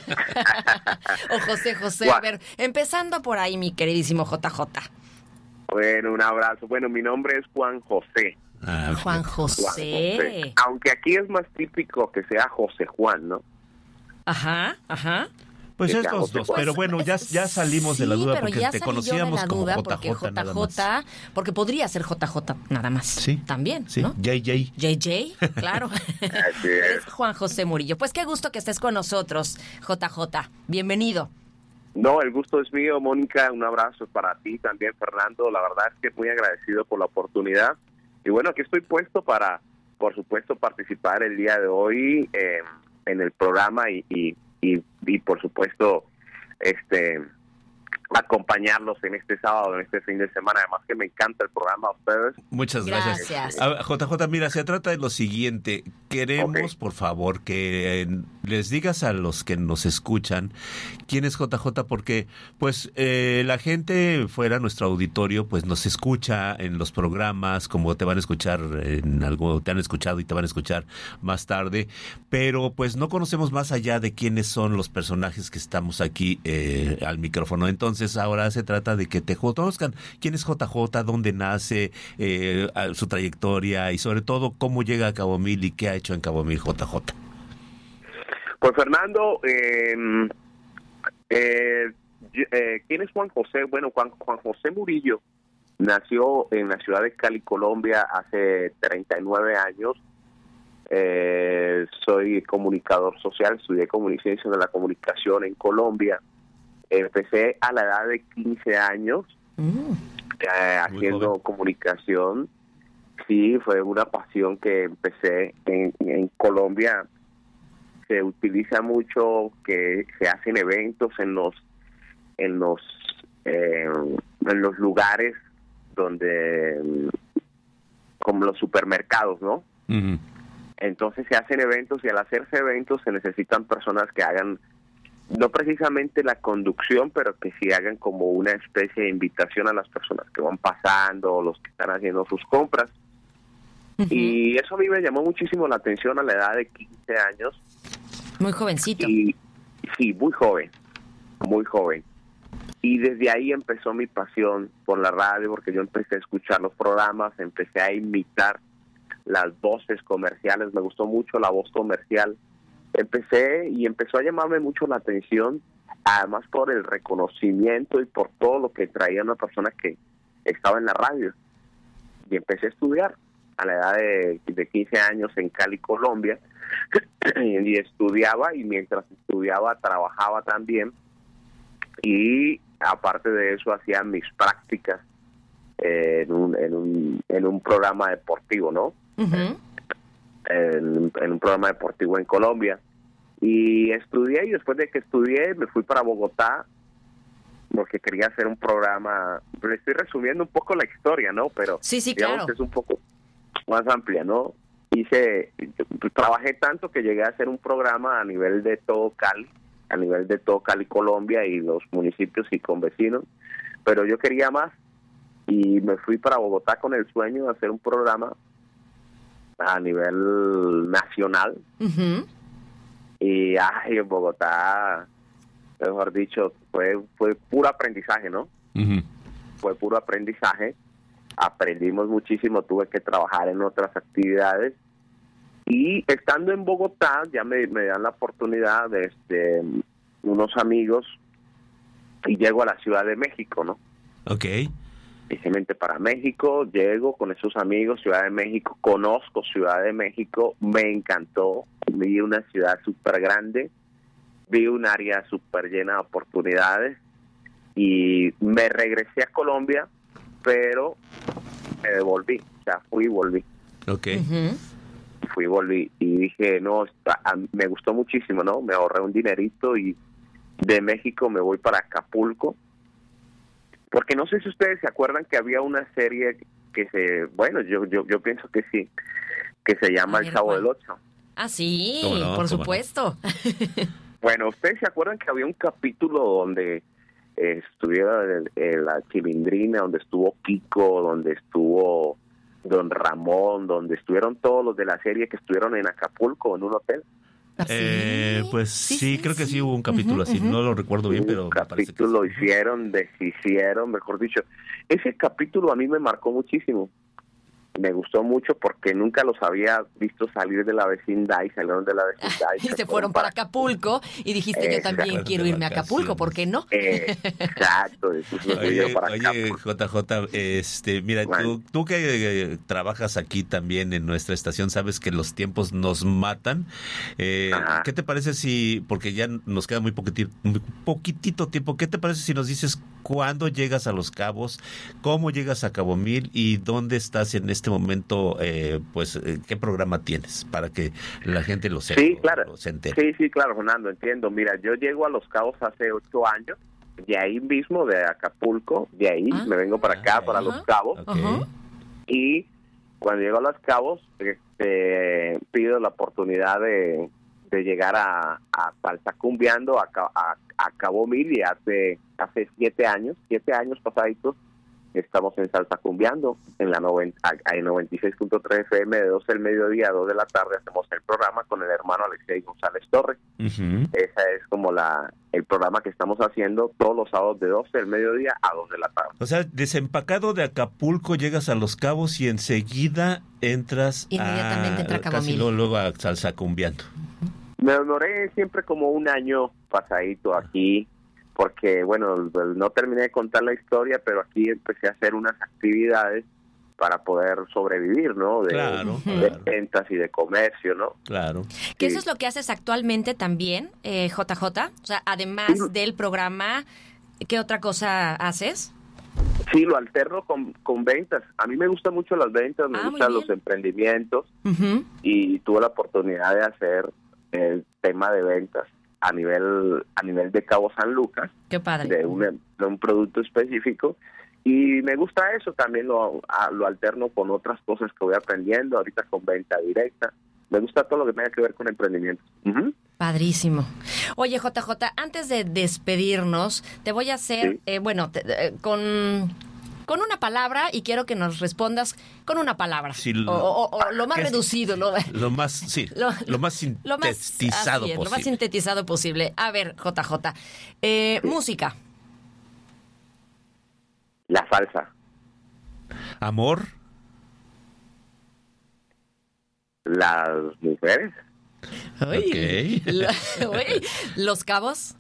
o José José.
Guau.
A ver, empezando por ahí, mi queridísimo J J.
Bueno, un abrazo. Bueno, mi nombre es Juan José.
Ah,
Juan
Juan
José.
José. Aunque aquí es más típico que sea José Juan, ¿no?
Ajá, ajá.
Pues
Que
es
sea
los
José
dos,
Juan.
pero bueno, ya, ya salimos de la
Sí,
duda
pero
porque
ya
te
salí yo de
conocíamos
la
como
duda
J
porque
J nada más.
J J, porque podría ser J J nada más.
Sí.
También,
Sí,
¿no?
J J.
J J, claro.
Así
Es
es.
Juan José Murillo. Pues qué gusto que estés con nosotros, J J. Bienvenido.
No, el gusto es mío, Mónica. Un abrazo para ti también, Fernando. La verdad es que muy agradecido por la oportunidad. Y bueno, aquí estoy puesto para, por supuesto, participar el día de hoy eh, en el programa y, y, y, y, por supuesto, este acompañarlos en este sábado, en este fin de semana. Además que me encanta el programa a ustedes.
Muchas gracias.
Gracias.
A ver, J J, mira, se trata de lo siguiente. Queremos, por favor, que eh, les digas a los que nos escuchan quién es J J, porque pues eh, la gente fuera nuestro auditorio, pues nos escucha en los programas, como te van a escuchar en algo, te han escuchado y te van a escuchar más tarde, pero pues no conocemos más allá de quiénes son los personajes que estamos aquí eh, al micrófono. Entonces ahora se trata de que te conozcan quién es J J, dónde nace, eh, su trayectoria y sobre todo cómo llega a Cabo Mil y qué ha hecho en Cabo Mil J J.
Pues Fernando, eh, eh, eh, ¿quién es Juan José? Bueno, Juan, Juan José Murillo nació en la ciudad de Cali, Colombia, hace treinta y nueve años. Eh, soy comunicador social, estudié comunicación de la comunicación en Colombia. Empecé a la edad de quince años
Mm.
eh, haciendo comunicación. Sí, fue una pasión que empecé en, en Colombia. Se utiliza mucho que se hacen eventos en los en los eh, en los lugares donde, como los supermercados, ¿no? Uh-huh. Entonces se hacen eventos, y al hacerse eventos se necesitan personas que hagan no precisamente la conducción, pero que sí hagan como una especie de invitación a las personas que van pasando, o los que están haciendo sus compras. Uh-huh. Y eso a mí me llamó muchísimo la atención a la edad de quince años.
Muy jovencito.
Y, sí, muy joven, muy joven. Y desde ahí empezó mi pasión por la radio, porque yo empecé a escuchar los programas, empecé a imitar las voces comerciales, me gustó mucho la voz comercial. Empecé y empezó a llamarme mucho la atención, además por el reconocimiento y por todo lo que traía una persona que estaba en la radio. Y empecé a estudiar a la edad de, de quince años en Cali, Colombia, y estudiaba, y mientras estudiaba trabajaba también, y aparte de eso hacía mis prácticas eh, en, un, en, un, en un programa deportivo, ¿no? Uh-huh. En, en un programa deportivo en Colombia. Y estudié, y después de que estudié me fui para Bogotá, porque quería hacer un programa. Le estoy resumiendo un poco la historia, ¿no? Pero
sí, sí,
digamos
claro.
que es un poco más amplia, ¿no? Hice, trabajé tanto que llegué a hacer un programa a nivel de todo Cali, a nivel de todo Cali, Colombia, y los municipios y con vecinos, pero yo quería más, y me fui para Bogotá con el sueño de hacer un programa a nivel nacional. Uh-huh. Y ay, en Bogotá, mejor dicho, fue fue puro aprendizaje, ¿no? Uh-huh. Fue puro aprendizaje. Aprendimos muchísimo, tuve que trabajar en otras actividades, y estando en Bogotá ya me, me dan la oportunidad de este, unos amigos, y llego a la Ciudad de México, ¿no?
Okay.
Precisamente para México, llego con esos amigos, Ciudad de México, conozco Ciudad de México, me encantó, vi una ciudad súper grande, vi un área súper llena de oportunidades, y me regresé a Colombia, pero me devolví, o sea, fui y volví.
Ok.
Uh-huh. Fui y volví, y dije, no, está, me gustó muchísimo, ¿no? Me ahorré un dinerito, y de México me voy para Acapulco, porque no sé si ustedes se acuerdan que había una serie que se, bueno, yo yo yo pienso que sí, que se llama El Chavo del Ocho.
Ah, sí,
no,
por supuesto.
No? Bueno, ¿ustedes se acuerdan que había un capítulo donde eh, estuviera el, el, la Chilindrina, donde estuvo Kiko, donde estuvo Don Ramón, donde estuvieron todos los de la serie que estuvieron en Acapulco, en un hotel?
Eh, pues sí, sí, sí creo que sí hubo un capítulo uh-huh, así, uh-huh. No lo recuerdo bien, pero
un capítulo
que sí.
Hicieron, deshicieron, mejor dicho. Ese capítulo a mí me marcó muchísimo. Me gustó mucho porque nunca los había visto salir de la vecindad, y salieron de la vecindad.
Y se, se fueron para Acapulco, y dijiste, yo también quiero irme a Acapulco, ¿por qué no?
Eh, exacto.
Oye, oye J J, este, mira, bueno. tú, tú que eh, trabajas aquí también en nuestra estación, sabes que los tiempos nos matan. Eh, ¿Qué te parece si, porque ya nos queda muy poquitito, muy poquitito tiempo, ¿qué te parece si nos dices cuándo llegas a Los Cabos, cómo llegas a Cabo Mil y dónde estás en este momento, eh, pues, eh, qué programa tienes para que la gente lo sepa?
Sí, claro.
Lo se entere.
Sí, sí, claro, Fernando, entiendo. Mira, yo llego a Los Cabos hace ocho años, de ahí mismo, de Acapulco, de ahí ah, me vengo para acá, ah, para Los Cabos. Okay. Y cuando llego a Los Cabos, este, pido la oportunidad de, de llegar a, a Salsacumbiando, a, a, a Cabo Mil, y hace, hace siete años, siete años pasaditos, estamos en Salsacumbiando, en la noventa, en noventa y seis punto tres F M, de doce del mediodía a dos de la tarde, hacemos el programa con el hermano Alexei González Torres. Uh-huh. Esa es como la el programa que estamos haciendo todos los sábados de doce del mediodía a dos de la tarde.
O sea, desempacado de Acapulco, llegas a Los Cabos y enseguida entras
Inmediatamente
a,
entra a Cabo
casi
Mil.
luego, luego a Salsacumbiando.
Uh-huh. Me demoré siempre como un año pasadito aquí, porque, bueno, no terminé de contar la historia, pero aquí empecé a hacer unas actividades para poder sobrevivir, ¿no? De,
claro,
de
claro.
ventas y de comercio, ¿no?
Claro.
Que
sí.
Eso es lo que haces actualmente también, eh, J J. O sea, además sí. del programa, ¿qué otra cosa haces?
Sí, lo alterno con, con ventas. A mí me gustan mucho las ventas, me
Ah, muy
gustan
bien.
los emprendimientos
Ujú.
y tuve la oportunidad de hacer el tema de ventas a nivel a nivel de Cabo San Lucas,
Qué padre.
de un, de un producto específico, y me gusta eso. También lo, a- lo alterno con otras cosas que voy aprendiendo, ahorita con venta directa. Me gusta todo lo que tenga que ver con emprendimiento. Ujú.
Padrísimo. Oye, J J, antes de despedirnos, te voy a hacer,
Sí.
eh, bueno, te- eh, con, con una palabra y quiero que nos respondas con una palabra.
Sí, lo-
o, o- o lo más
¿qué es?
reducido, lo,
Lo más, sí,
Lo-
lo, más
lo más,
sintetizado
así es, lo más
posible.
sintetizado posible. A ver, J J, eh, música,
La salsa,
Amor,
las mujeres,
Uy,
Ok.
la- uy, Los Cabos,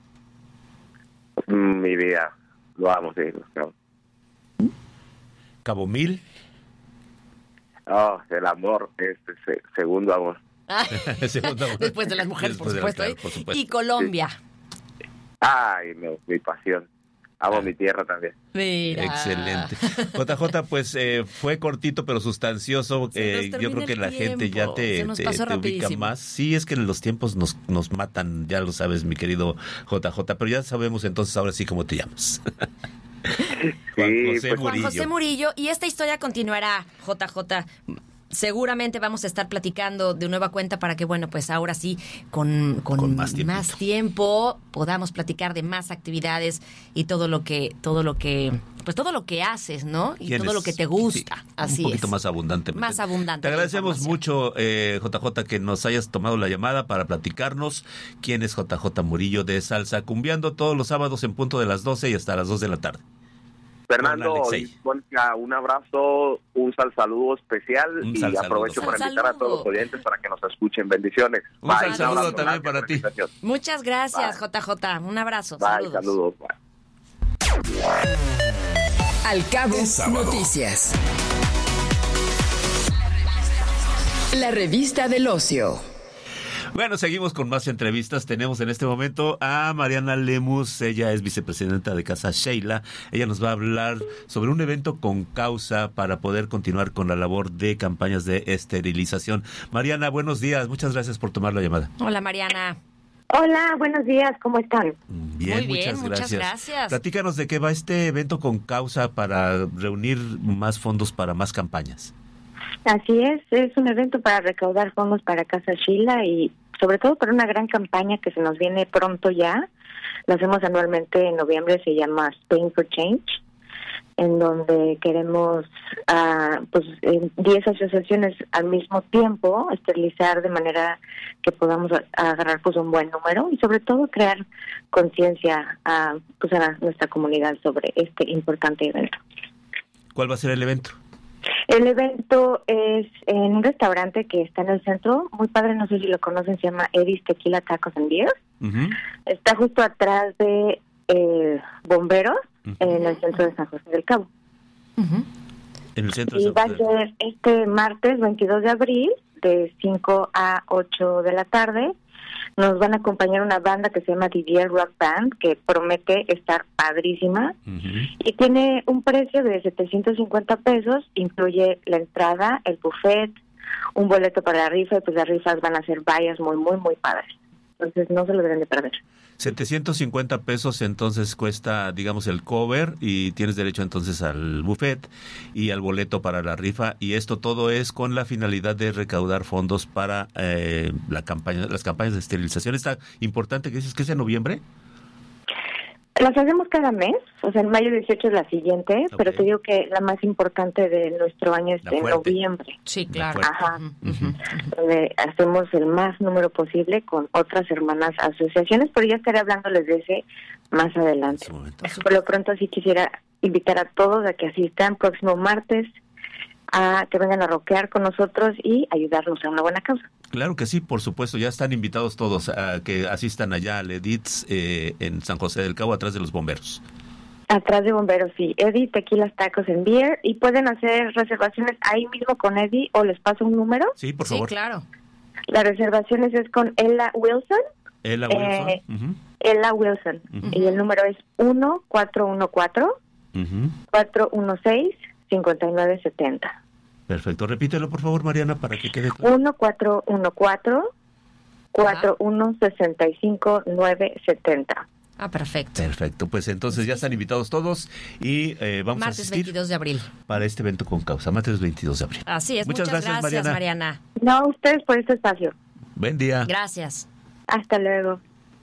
mi vida. Lo amo, sí. Lo amo.
Cabo Mil,
Oh, el amor, este se- segundo amor.
Segundo amor.
después de las mujeres, por
Después de las-
supuesto,
claro, por
¿eh?
supuesto.
y Colombia.
Ay, no, mi pasión. Amo mi tierra también.
Mira.
Excelente. J J, pues eh, fue cortito pero sustancioso.
Se nos
Eh, yo
termina
creo que
el
la gente ya
tiempo.
te,
Se nos
te-
pasó
te ubica
rapidísimo.
más. Sí, es que los tiempos nos, nos matan, ya lo sabes, mi querido J J, pero ya sabemos entonces ahora sí cómo te llamas. Juan
Sí,
José
pues-
Juan
Murillo.
José Murillo, y esta historia continuará, J J. Seguramente vamos a estar platicando de nueva cuenta para que, bueno, pues ahora sí, con, con,
Con más tiempito.
más tiempo, podamos platicar de más actividades y todo lo que, todo lo que, pues todo lo que haces, ¿no? Y todo
Tienes-
lo que te gusta.
sí,
Así
un poquito
es.
más abundante.
Más abundante
Te
la
agradecemos
información.
mucho, eh, J J, que nos hayas tomado la llamada para platicarnos quién es J J Murillo de Salsa Cumbiando todos los sábados en punto de las doce y hasta las dos de la tarde.
Fernando,
Con Alexei.
y Mónica, un abrazo, un sal saludo especial
Un
y
sal saludo.
aprovecho para
Sal
invitar a todos los
saludo.
oyentes para que nos escuchen. Bendiciones.
Un
Bye.
sal
Un
saludo
abrazo.
también
Gracias
para ti.
por la invitación.
Muchas gracias,
Bye.
J J. Un abrazo.
Bye,
Saludos.
saludos. Bye.
Al Cabo
Es sábado.
Noticias. La revista del ocio.
Bueno, seguimos con más entrevistas. Tenemos en este momento a Mariana Lemus. Ella es vicepresidenta de Casa Sheila. Ella nos va a hablar sobre un evento con causa para poder continuar con la labor de campañas de esterilización. Mariana, buenos días. Muchas gracias por tomar la llamada.
Hola, Mariana.
Hola, buenos días, ¿cómo están?
Bien,
Muy bien,
muchas
muchas
gracias.
gracias.
Platícanos de qué va este evento con causa para reunir más fondos para más campañas.
Así es, es un evento para recaudar fondos para Casa Sheila y sobre todo para una gran campaña que se nos viene pronto ya. La hacemos anualmente en noviembre, se llama Spain for Change, en donde queremos ah, pues en diez asociaciones al mismo tiempo esterilizar de manera que podamos a- agarrar pues un buen número y sobre todo crear conciencia a pues a nuestra comunidad sobre este importante evento.
¿Cuál va a ser el evento?
El evento es en un restaurante que está en el centro, muy padre, no sé si lo conocen, se llama Eddie's Tequila Tacos and Beer.
Ujú.
Está justo atrás de eh, Bomberos, en el centro de San José del Cabo.
En el centro de
Y
San
va a
José.
ser este martes veintidós de abril, de cinco a ocho de la tarde. Nos van a acompañar una banda que se llama Didier Rock Band, que promete estar padrísima. Y tiene un precio de setecientos cincuenta pesos, incluye la entrada, el buffet, un boleto para la rifa, y pues las rifas van a ser varias muy, muy, muy padres. Entonces no se lo deben de perder.
setecientos cincuenta pesos entonces cuesta, digamos, el cover y tienes derecho entonces al buffet y al boleto para la rifa, y esto todo es con la finalidad de recaudar fondos para eh, la campaña, las campañas de esterilización. Está importante que dices que es en noviembre.
Las hacemos cada mes, o sea, en mayo dieciocho es la siguiente, pero te digo que la más importante de nuestro año es
La
en
fuerte.
noviembre.
Sí, claro.
Ajá. Donde hacemos el más número posible con otras hermanas asociaciones, pero ya estaré hablándoles de ese más adelante. Por lo pronto sí quisiera invitar a todos a que asistan próximo martes, a que vengan a rockear con nosotros y ayudarnos a una buena causa.
Claro que sí, por supuesto, ya están invitados todos a que asistan allá al Edith's eh, en San José del Cabo, atrás de los bomberos.
Atrás de Bomberos, sí. Eddie, Tequilas, Tacos en Beer. Y pueden hacer reservaciones ahí mismo con Eddie o les paso un número.
Sí, por favor.
Sí, claro.
Las reservaciones es con Ella Wilson.
Ella
Eh,
Wilson. Ujú.
Ella Wilson.
Ujú.
Y el número es uno cuatro uno cuatro,
Uh-huh.
cuatro uno seis, cinco nueve siete cero.
Perfecto. Repítelo, por favor, Mariana, para que quede claro.
uno cuatro uno cuatro, cuatro uno seis cinco nueve siete cero.
Ah, perfecto.
Perfecto, pues entonces ya están invitados todos y eh, vamos
Martes
a asistir
veintidós de abril.
para este evento con causa, martes veintidós de abril.
Así es, muchas,
muchas
gracias,
gracias,
Mariana.
Mariana.
No, a ustedes por este espacio.
Buen día.
Gracias.
Hasta luego.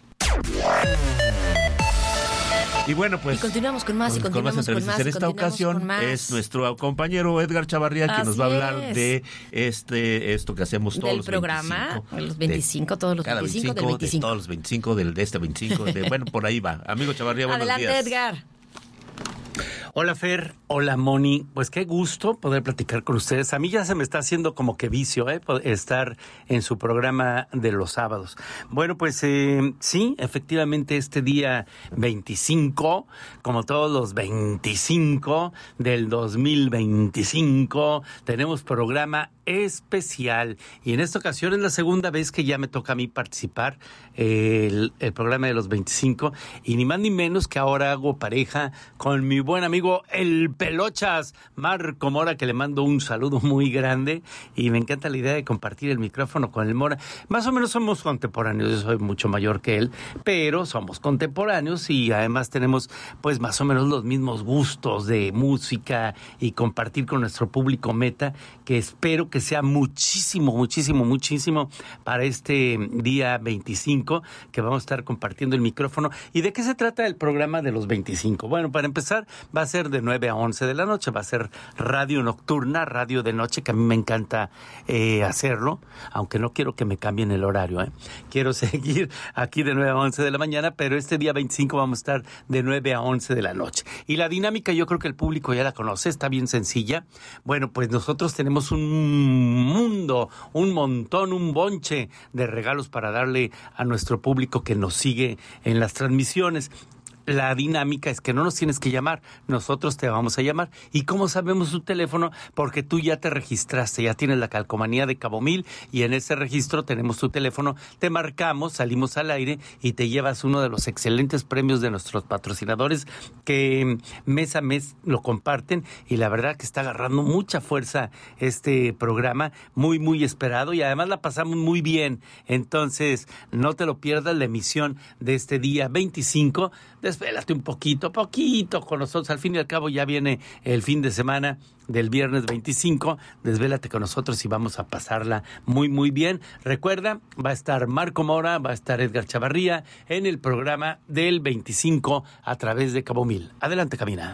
Y bueno, pues...
Y continuamos con más, y
con,
continuamos
con más
con más.
En esta ocasión es nuestro compañero Edgar Chavarría quien nos va a hablar
es.
de este esto que hacemos todos
del
los
programa,
veinticinco,
los veinticinco,
de,
todos los
cada
veinticinco,
veinticinco,
del veinticinco.
de todos los veinticinco, del de este veinticinco, de, bueno, por ahí va. Amigo Chavarría, buenos
Adelante,
días.
Edgar.
Hola Fer, hola Moni, pues qué gusto poder platicar con ustedes. A mí ya se me está haciendo como que vicio, ¿eh? Estar en su programa de los sábados. Bueno, pues eh, sí, efectivamente este día veinticinco, como todos los veinticinco del dos mil veinticinco, tenemos programa especial y en esta ocasión es la segunda vez que ya me toca a mí participar eh, el, el programa de los veinticinco y ni más ni menos que ahora hago pareja con mi buen amigo el Pelochas, Marco Mora, que le mando un saludo muy grande y me encanta la idea de compartir el micrófono con el Mora. Más o menos somos contemporáneos, yo soy mucho mayor que él, pero somos contemporáneos y además tenemos pues más o menos los mismos gustos de música y compartir con nuestro público meta, que espero que sea muchísimo, muchísimo, muchísimo para este día veinticinco, que vamos a estar compartiendo el micrófono. ¿Y de qué se trata el programa de los veinticinco? Bueno, para empezar, va a ser de nueve a once de la noche, va a ser radio nocturna, radio de noche, que a mí me encanta eh, hacerlo, aunque no quiero que me cambien el horario, ¿eh? Quiero seguir aquí de nueve a once de la mañana, pero este día veinticinco vamos a estar de nueve a once de la noche. Y la dinámica yo creo que el público ya la conoce, está bien sencilla. Bueno, pues nosotros tenemos un mundo, un montón, un bonche de regalos para darle a nuestro público que nos sigue en las transmisiones. La dinámica es que no nos tienes que llamar, nosotros te vamos a llamar. ¿Y cómo sabemos tu teléfono? Porque tú ya te registraste, ya tienes la calcomanía de Cabo Mil y en ese registro tenemos tu teléfono, te marcamos, salimos al aire y te llevas uno de los excelentes premios de nuestros patrocinadores que mes a mes lo comparten y la verdad que está agarrando mucha fuerza este programa, muy muy esperado y además la pasamos muy bien. Entonces no te lo pierdas, la emisión de este día veinticinco. Desvélate un poquito, poquito con nosotros. Al fin y al cabo ya viene el fin de semana del viernes veinticinco. Desvélate con nosotros y vamos a pasarla muy, muy bien. Recuerda, va a estar Marco Mora, va a estar Edgar Chavarría en el programa del veinticinco a través de Cabo Mil. Adelante, Camina.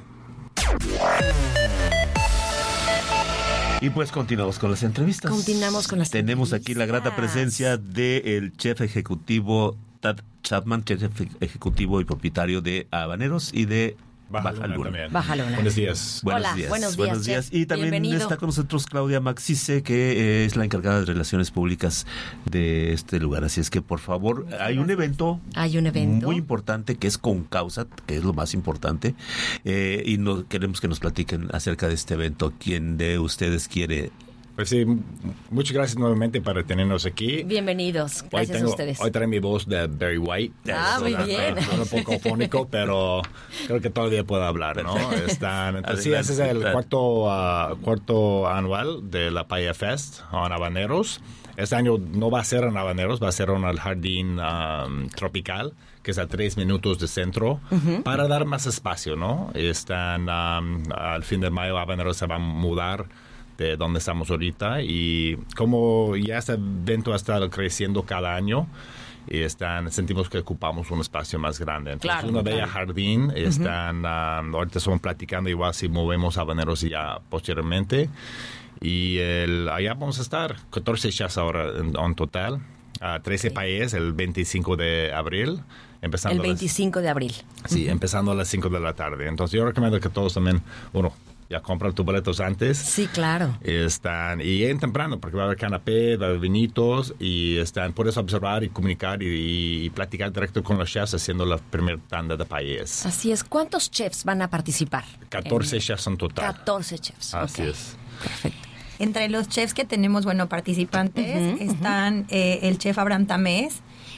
Y pues continuamos con las entrevistas.
Continuamos con las
Tenemos
entrevistas.
aquí la grata presencia del chef ejecutivo Tad Chapman, chef ejecutivo y propietario de Habaneros y de Baja, Baja Luna.
También.
Baja Luna.
Buenos días.
Buenos
Hola,
días.
buenos días,
Buenos días.
chef.
Y también
Bienvenido.
está con nosotros Claudia Maxice, que es la encargada de relaciones públicas de este lugar. Así es que, por favor, hay un evento,
hay un evento
muy importante que es con causa, que es lo más importante. Eh, y no, queremos que nos platiquen acerca de este evento. ¿Quién de ustedes quiere?
Pues sí, muchas gracias nuevamente por tenernos aquí.
Bienvenidos, gracias
hoy tengo,
a ustedes.
Hoy trae mi voz de Barry White.
Ah, muy
Suena,
bien.
Suena un poco fónico, pero creo que todavía puedo hablar, ¿no? Están, entonces, sí, ese es el cuarto, uh, cuarto anual de la Paella Fest en Habaneros. Este año no va a ser en Habaneros, va a ser en el Jardín um, Tropical, que es a tres minutos de centro, uh-huh. para dar más espacio, ¿no? Están, um, al fin de mayo Habaneros se va a mudar de donde estamos ahorita y como ya este evento ha estado creciendo cada año y están, sentimos que ocupamos un espacio más grande. Entonces,
claro,
una
claro.
bella jardín, están, uh-huh. um, ahorita estamos platicando igual si movemos Habaneros ya posteriormente y el, allá vamos a estar, catorce chefs ahora en, en total, uh, trece sí. países el veinticinco de abril. Empezando
el veinticinco
las,
de abril.
Sí, uh-huh. empezando a las cinco de la tarde. Entonces yo recomiendo que todos también, uno, ya compran tus boletos antes.
Sí, claro.
Están, y lleguen temprano, porque va a haber canapé, va a haber vinitos, y están, puedes observar y comunicar y, y platicar directo con los chefs haciendo la primera tanda de país.
Así es. ¿Cuántos chefs van a participar?
catorce en... chefs en total.
catorce chefs.
Así
okay.
es.
Perfecto.
Entre los chefs que tenemos, bueno, participantes, uh-huh, están uh-huh. Eh, el chef Abraham Tamés,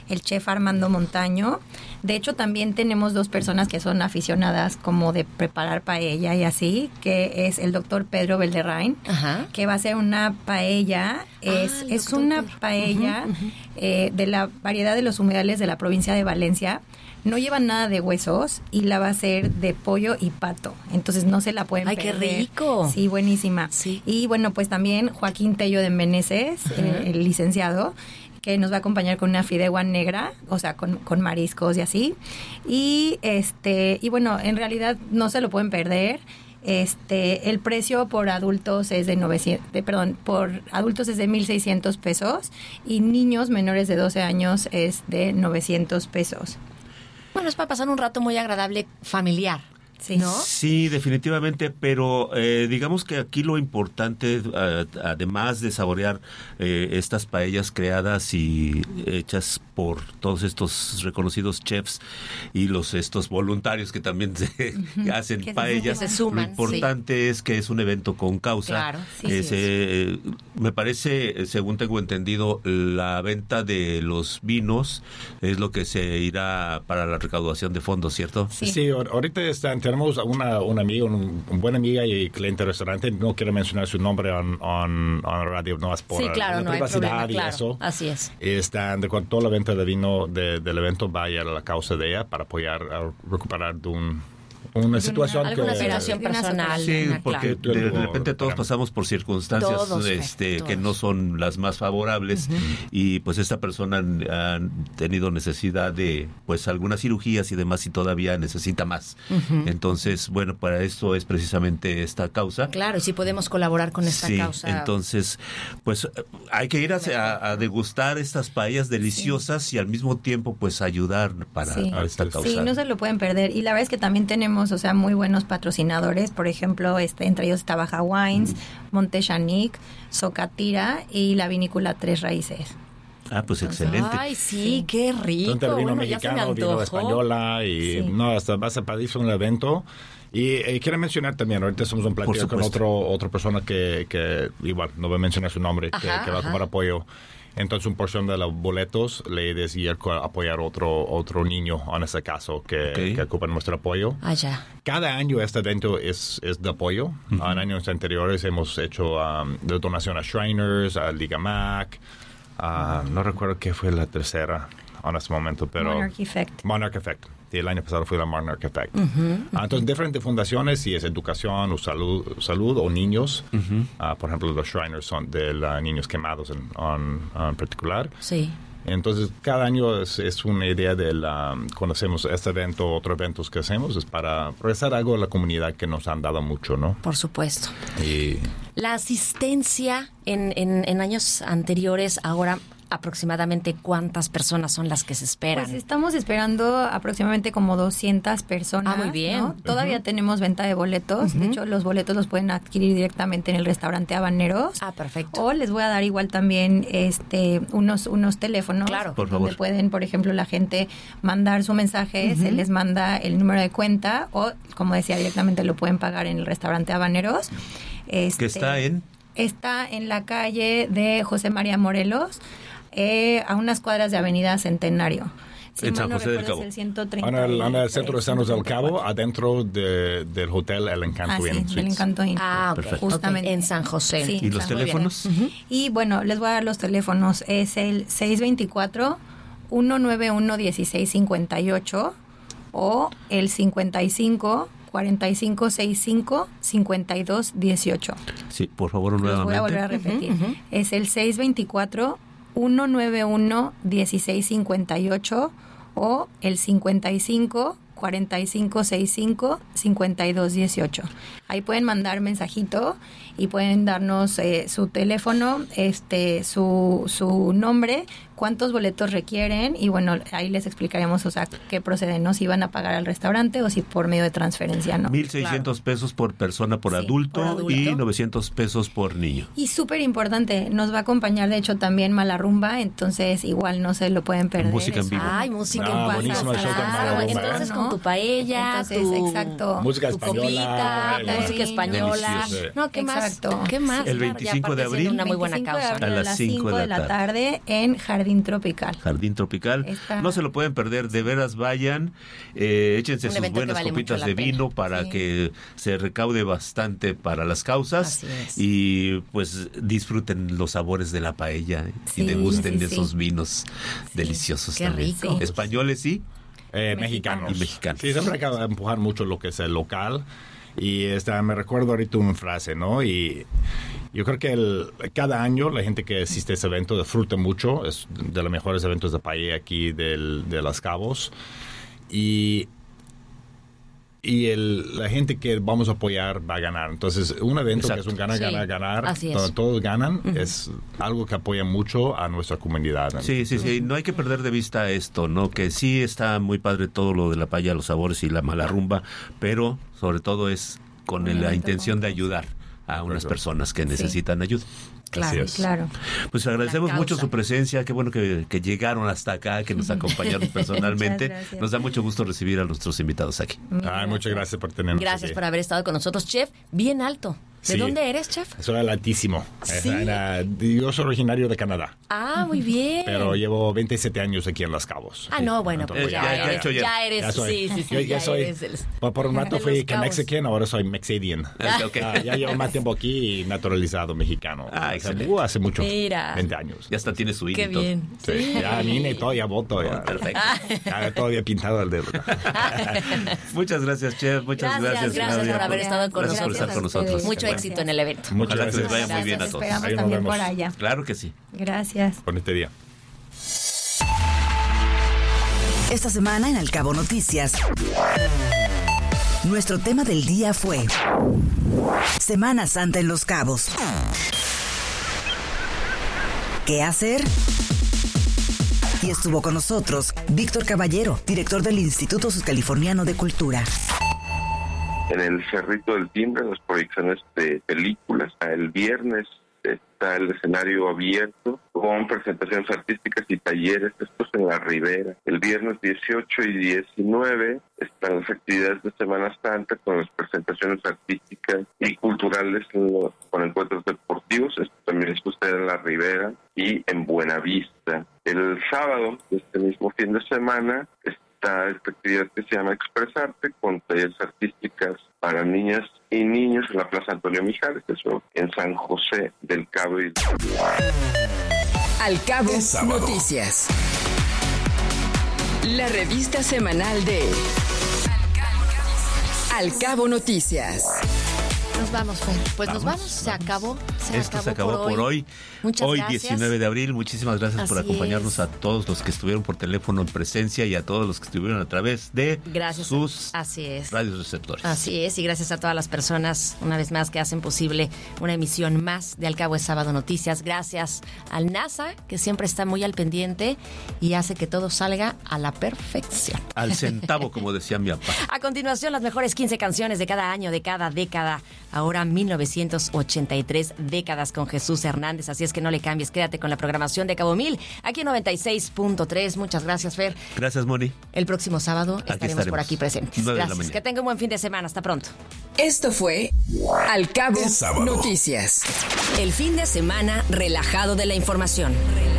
el chef Armando Montaño. De hecho, también tenemos dos personas que son aficionadas como de preparar paella y así, que es el doctor Pedro Belderrain, Ajá. que va a hacer una paella, es, ah, es una Pedro. paella uh-huh, uh-huh. Eh, de la variedad de los humedales de la provincia de Valencia. No lleva nada de huesos y la va a hacer de pollo y pato. Entonces no se la pueden
¡Ay,
perder.
qué rico!
Sí, buenísima.
Sí.
Y bueno, pues también Joaquín Tello de Meneses, eh, el licenciado, que nos va a acompañar con una fideuá negra, o sea, con, con mariscos y así. Y este y bueno, en realidad no se lo pueden perder. Este, el precio por adultos es de novecientos, de, perdón, por adultos es de mil seiscientos pesos y niños menores de doce años es de novecientos pesos.
Bueno, es para pasar un rato muy agradable familiar. Sí, ¿no?
Sí, definitivamente, pero eh, digamos que aquí lo importante, eh, además de saborear eh, estas paellas creadas y hechas por todos estos reconocidos chefs y los estos voluntarios que también se uh-huh. hacen que paellas,
se suman,
lo importante sí. es que es un evento con causa.
Claro, sí,
eh,
sí,
se, sí. Me parece, según tengo entendido, la venta de los vinos es lo que se irá para la recaudación de fondos, ¿cierto?
Sí, sí ahorita están tenemos una, una amiga, un, un buen amiga y cliente del restaurante. No quiero mencionar su nombre en on, on radio, no es por
sí, claro,
la
no
privacidad
hay problema,
y
claro.
eso.
Así es.
Están de toda la venta de vino de, del evento va a ir a la causa de ella para apoyar a recuperar de un una situación
una, alguna
que,
situación personal.
Sí,
una,
porque
claro.
de, de repente todos pasamos por circunstancias
todos,
este,
todos.
que no son las más favorables uh-huh. y pues esta persona ha tenido necesidad de pues algunas cirugías y demás y todavía necesita más. Uh-huh. Entonces, bueno, para esto es precisamente esta causa.
Claro, y si podemos colaborar con esta
sí,
causa.
Entonces, pues hay que ir a, a, a degustar estas paellas deliciosas sí. y al mismo tiempo pues ayudar para
sí.
a esta causa.
Sí, no se lo pueden perder. Y la verdad es que también tenemos, o sea, muy buenos patrocinadores. Por ejemplo, este, entre ellos está Baja Wines, mm. Montechanic, Socatira y la vinícola Tres Raíces.
Ah, pues
Entonces,
excelente.
Ay, sí, qué rico.
Entonces, vino
bueno,
mexicano, vino española y sí. no, hasta vas a París un evento. Y eh, quiero mencionar también, ahorita somos un platillo con otro, otra persona que, que igual, no voy a mencionar su nombre, ajá, que, que va a tomar apoyo. Entonces, una porción de los boletos le decía apoyar otro otro niño, en ese caso, que, okay. que ocupa nuestro apoyo.
Ah, ya.
Cada año este evento es, es de apoyo. Uh-huh. En años anteriores hemos hecho um, de donación a Shriners, a Liga Mac. Uh, no recuerdo qué fue la tercera en este momento, pero...
Monarch Effect.
Monarch Effect. Sí, el año pasado fue la Monarch Effect. Uh-huh, uh-huh. Uh, entonces, diferentes fundaciones, si es educación o salud, salud o niños. Uh-huh. Uh, por ejemplo, los Shriners son de uh, niños quemados en, en, en particular.
Sí.
Entonces, cada año es, es una idea de la, cuando hacemos este evento, otros eventos que hacemos, es para regresar algo a la comunidad que nos han dado mucho, ¿no?
Por supuesto.
Y...
La asistencia en, en, en años anteriores, ahora... aproximadamente cuántas personas son las que se esperan.
Pues estamos esperando aproximadamente como doscientas personas.
Ah, muy bien.
¿no? Todavía uh-huh. tenemos venta de boletos. Uh-huh. De hecho, los boletos los pueden adquirir directamente en el restaurante Habaneros.
Ah, perfecto.
O les voy a dar igual también este unos unos teléfonos.
Claro,
por
favor.
Donde pueden, por ejemplo, la gente mandar su mensaje, uh-huh. se les manda el número de cuenta o, como decía, directamente lo pueden pagar en el restaurante Habaneros. Este,
¿Qué está en?
Está en la calle de José María Morelos. Eh, a unas cuadras de Avenida Centenario.
Si en San José del Cabo.
El ciento treinta
en, el, en el centro de San José del Cabo, adentro de, del hotel El Encanto
ah,
Inn.
Sí, el Encanto Inn.
Ah, okay. Justamente. Okay. En San José.
Sí,
¿Y los
San
teléfonos?
Uh-huh. Y bueno, les voy a dar los teléfonos. Es el seis dos cuatro, uno nueve uno, uno seis cinco ocho o el cincuenta y cinco, cuarenta y cinco sesenta y cinco, cincuenta y dos dieciocho.
Sí, por favor, nuevamente.
Los voy a volver a repetir. Uh-huh, uh-huh. Es el seis dos cuatro, uno nueve uno, uno seis cinco ocho o el cincuenta y cinco, cuarenta y cinco sesenta y cinco, cincuenta y dos dieciocho. Ahí pueden mandar mensajito y pueden darnos eh, su teléfono, este, su, su nombre, cuántos boletos requieren y bueno, ahí les explicaremos, o sea, qué proceden, ¿no? Si van a pagar al restaurante o si por medio de transferencia, ¿no?
mil seiscientos claro. pesos por persona por, sí, adulto, por adulto y novecientos pesos por niño.
Y súper importante, nos va a acompañar de hecho también Malarrumba, entonces igual no se lo pueden perder.
Música en vivo.
Ay, música
ah,
en vivo.
Buenísimo el show con Malarrumba.
Entonces con tu paella,
entonces,
tu,
exacto,
música
tu
española,
copita, la música española.
Delicioso.
No, ¿qué
exacto.
más? ¿Qué más?
El veinticinco de abril,
una muy buena causa.
A las cinco de la tarde en Jardín Jardín Tropical.
Jardín Tropical.
Está...
No se lo pueden perder, de veras vayan, eh, échense
Un
sus buenas
vale
copitas de vino para sí. que se recaude bastante para las causas y pues disfruten los sabores de la paella sí, y degusten sí, de sí. esos vinos sí. deliciosos
Qué
también.
Rico.
¿Españoles sí?
Eh, mexicanos.
Y mexicanos.
Sí, siempre hay que empujar mucho lo que es el local. Y esta, me recuerdo ahorita una frase, ¿no? Y yo creo que el, cada año la gente que asiste a ese evento disfruta mucho. Es de los mejores eventos de paella aquí del, de Los Cabos. Y, y el, la gente que vamos a apoyar va a ganar. Entonces, un evento Exacto. que es un ganar, sí. ganar, ganar, Así donde es. todos ganan, uh-huh. es algo que apoya mucho a nuestra comunidad. ¿no?
Sí, sí, sí. No hay que perder de vista esto, ¿no? Que sí está muy padre todo lo de la paella, los sabores y la mala rumba, pero sobre todo es con uh-huh. la intención de ayudar a unas personas que necesitan sí. ayuda.
Claro, claro.
Pues agradecemos mucho su presencia, qué bueno que, que llegaron hasta acá, que nos acompañaron personalmente. Nos da mucho gusto recibir a nuestros invitados aquí.
Ay, muchas gracias por tenernos
Gracias
aquí.
por haber estado con nosotros, chef, bien alto. ¿De
sí.
dónde eres, chef?
Soy altísimo.
¿Sí?
Era, yo soy originario de Canadá.
Ah, muy bien.
Pero llevo veintisiete años aquí en Los Cabos.
Ah, no, bueno, pues ya, ya, eres, ya, ya, ya eres. Ya soy. Sí, sí, sí.
Yo, ya,
ya
soy.
Eres el,
por, por un rato fui que Mexican, ahora soy Mexicanian.
Ah,
okay.
ah, ya llevo más tiempo aquí y naturalizado mexicano.
Ah,
o sea, uh, hace mucho.
Mira.
veinte años.
Ya hasta tiene su I N E.
Qué bien.
Sí. Sí. Ya mi I N E y todo, ya voto. Ya.
Oh, perfecto.
Ya todavía pintado el dedo.
Muchas gracias, chef. Muchas
gracias.
Gracias,
gracias por haber estado con
gracias
nosotros.
por estar con nosotros.
Mucho
bueno.
éxito en el evento.
Muchas
Ojalá
gracias.
que les vaya muy bien a
Gracias,
todos.
esperamos
Ahí nos
también
vemos.
por allá.
Claro que sí.
Gracias.
Por este día.
Esta semana en Al Cabo Noticias, nuestro tema del día fue Semana Santa en Los Cabos. ¿Qué hacer? Y estuvo con nosotros Víctor Caballero, director del Instituto Suscaliforniano de Cultura.
En el Cerrito del Timbre, las proyecciones de películas. El viernes está el escenario abierto con presentaciones artísticas y talleres, estos en la Ribera. El viernes dieciocho y diecinueve están las actividades de Semana Santa con las presentaciones artísticas y culturales con encuentros deportivos. Esto también sucede en la Ribera y en Buenavista. El sábado de este mismo fin de semana está esta actividad que se llama Expresarte, con talleres artísticas para niñas y niños en la Plaza Antonio Mijares, eso en San José del Cabo. Y...
Al Cabo Noticias. La revista semanal de Al Cabo Noticias.
Nos vamos, Fer. Pues vamos, nos vamos, se vamos. acabó. Se
Esto
acabó
se acabó por hoy. Por hoy,
Muchas
hoy
gracias.
diecinueve de abril. Muchísimas gracias
Así
por acompañarnos
es.
a todos los que estuvieron por teléfono en presencia y a todos los que estuvieron a través de
gracias.
sus
Así es.
radios receptores.
Así es, y gracias a todas las personas, una vez más, que hacen posible una emisión más de Al Cabo es Sábado Noticias. Gracias al NASA, que siempre está muy al pendiente y hace que todo salga a la perfección.
Al centavo, como decía mi papá.
A continuación, las mejores quince canciones de cada año, de cada década. Ahora mil novecientos ochenta y tres décadas con Jesús Hernández. Así es que no le cambies, quédate con la programación de Cabo Mil, aquí en noventa y seis punto tres. Muchas gracias, Fer.
Gracias, Moni.
El próximo sábado
aquí
estaremos,
estaremos
por aquí presentes. Gracias. Que tenga un buen fin de semana. Hasta pronto.
Esto fue Al Cabo Noticias.
El fin de semana relajado de la información.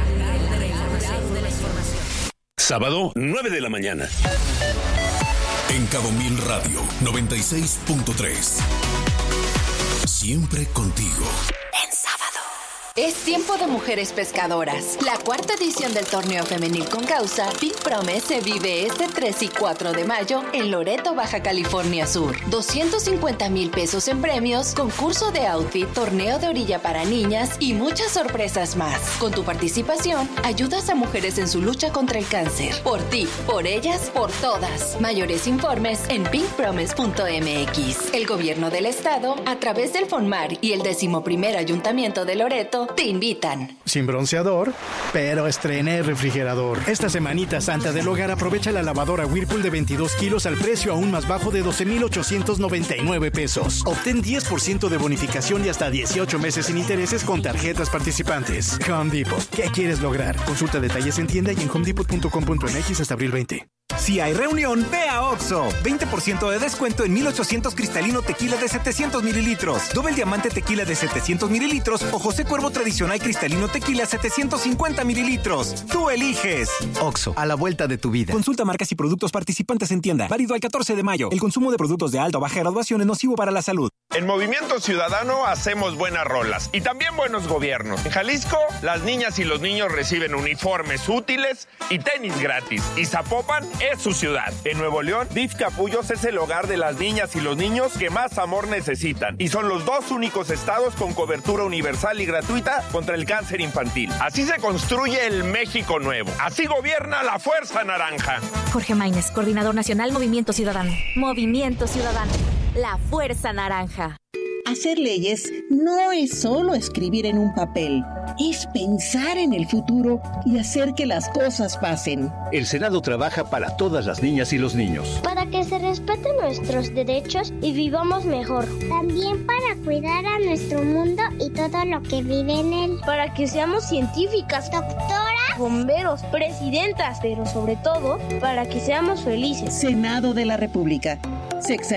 Sábado, nueve de la mañana. En Cabo Mil Radio, noventa y seis punto tres. Siempre contigo.
En sábado. Es tiempo de mujeres pescadoras. La cuarta edición del torneo femenil con causa Pink Promise se vive este tres y cuatro de mayo en Loreto, Baja California Sur. doscientos cincuenta mil pesos en premios, concurso de outfit, torneo de orilla para niñas y muchas sorpresas más. Con tu participación, ayudas a mujeres en su lucha contra el cáncer. Por ti, por ellas, por todas. Mayores informes en pink promise punto m x. El gobierno del estado, a través del FONMAR y el decimoprimer ayuntamiento de Loreto, te invitan.
Sin bronceador, pero estrené el refrigerador. Esta semanita santa del hogar aprovecha la lavadora Whirlpool de veintidós kilos al precio aún más bajo de doce mil ochocientos noventa y nueve pesos. Obtén diez por ciento de bonificación y hasta dieciocho meses sin intereses con tarjetas participantes. Home Depot. ¿Qué quieres lograr? Consulta detalles en tienda y en home depot punto com punto m x hasta abril veinte.
Si hay reunión, ve a Oxxo. veinte por ciento de descuento en mil ochocientos cristalino tequila de setecientos mililitros. Doble diamante tequila de setecientos mililitros o José Cuervo tradicional cristalino tequila setecientos cincuenta mililitros. Tú eliges.
Oxxo, a la vuelta de tu vida.
Consulta marcas y productos participantes en tienda. Válido al catorce de mayo. El consumo de productos de alta o baja graduación es nocivo para la salud.
En Movimiento Ciudadano hacemos buenas rolas y también buenos gobiernos. En Jalisco, las niñas y los niños reciben uniformes útiles y tenis gratis. Y Zapopan es su ciudad. En Nuevo León, D I F Capullos es el hogar de las niñas y los niños que más amor necesitan. Y son los dos únicos estados con cobertura universal y gratuita contra el cáncer infantil. Así se construye el México nuevo. Así gobierna la Fuerza Naranja.
Jorge Maínez, Coordinador Nacional Movimiento Ciudadano. Movimiento Ciudadano. La Fuerza Naranja.
Hacer leyes no es solo escribir en un papel, es pensar en el futuro y hacer que las cosas pasen.
El Senado trabaja para todas las niñas y los niños.
Para que se respeten nuestros derechos y vivamos mejor. También para cuidar a nuestro mundo y todo lo que vive en él. Para que seamos científicas, doctoras, bomberos, presidentas, pero sobre todo para que seamos felices.
Senado de la República. Sexenio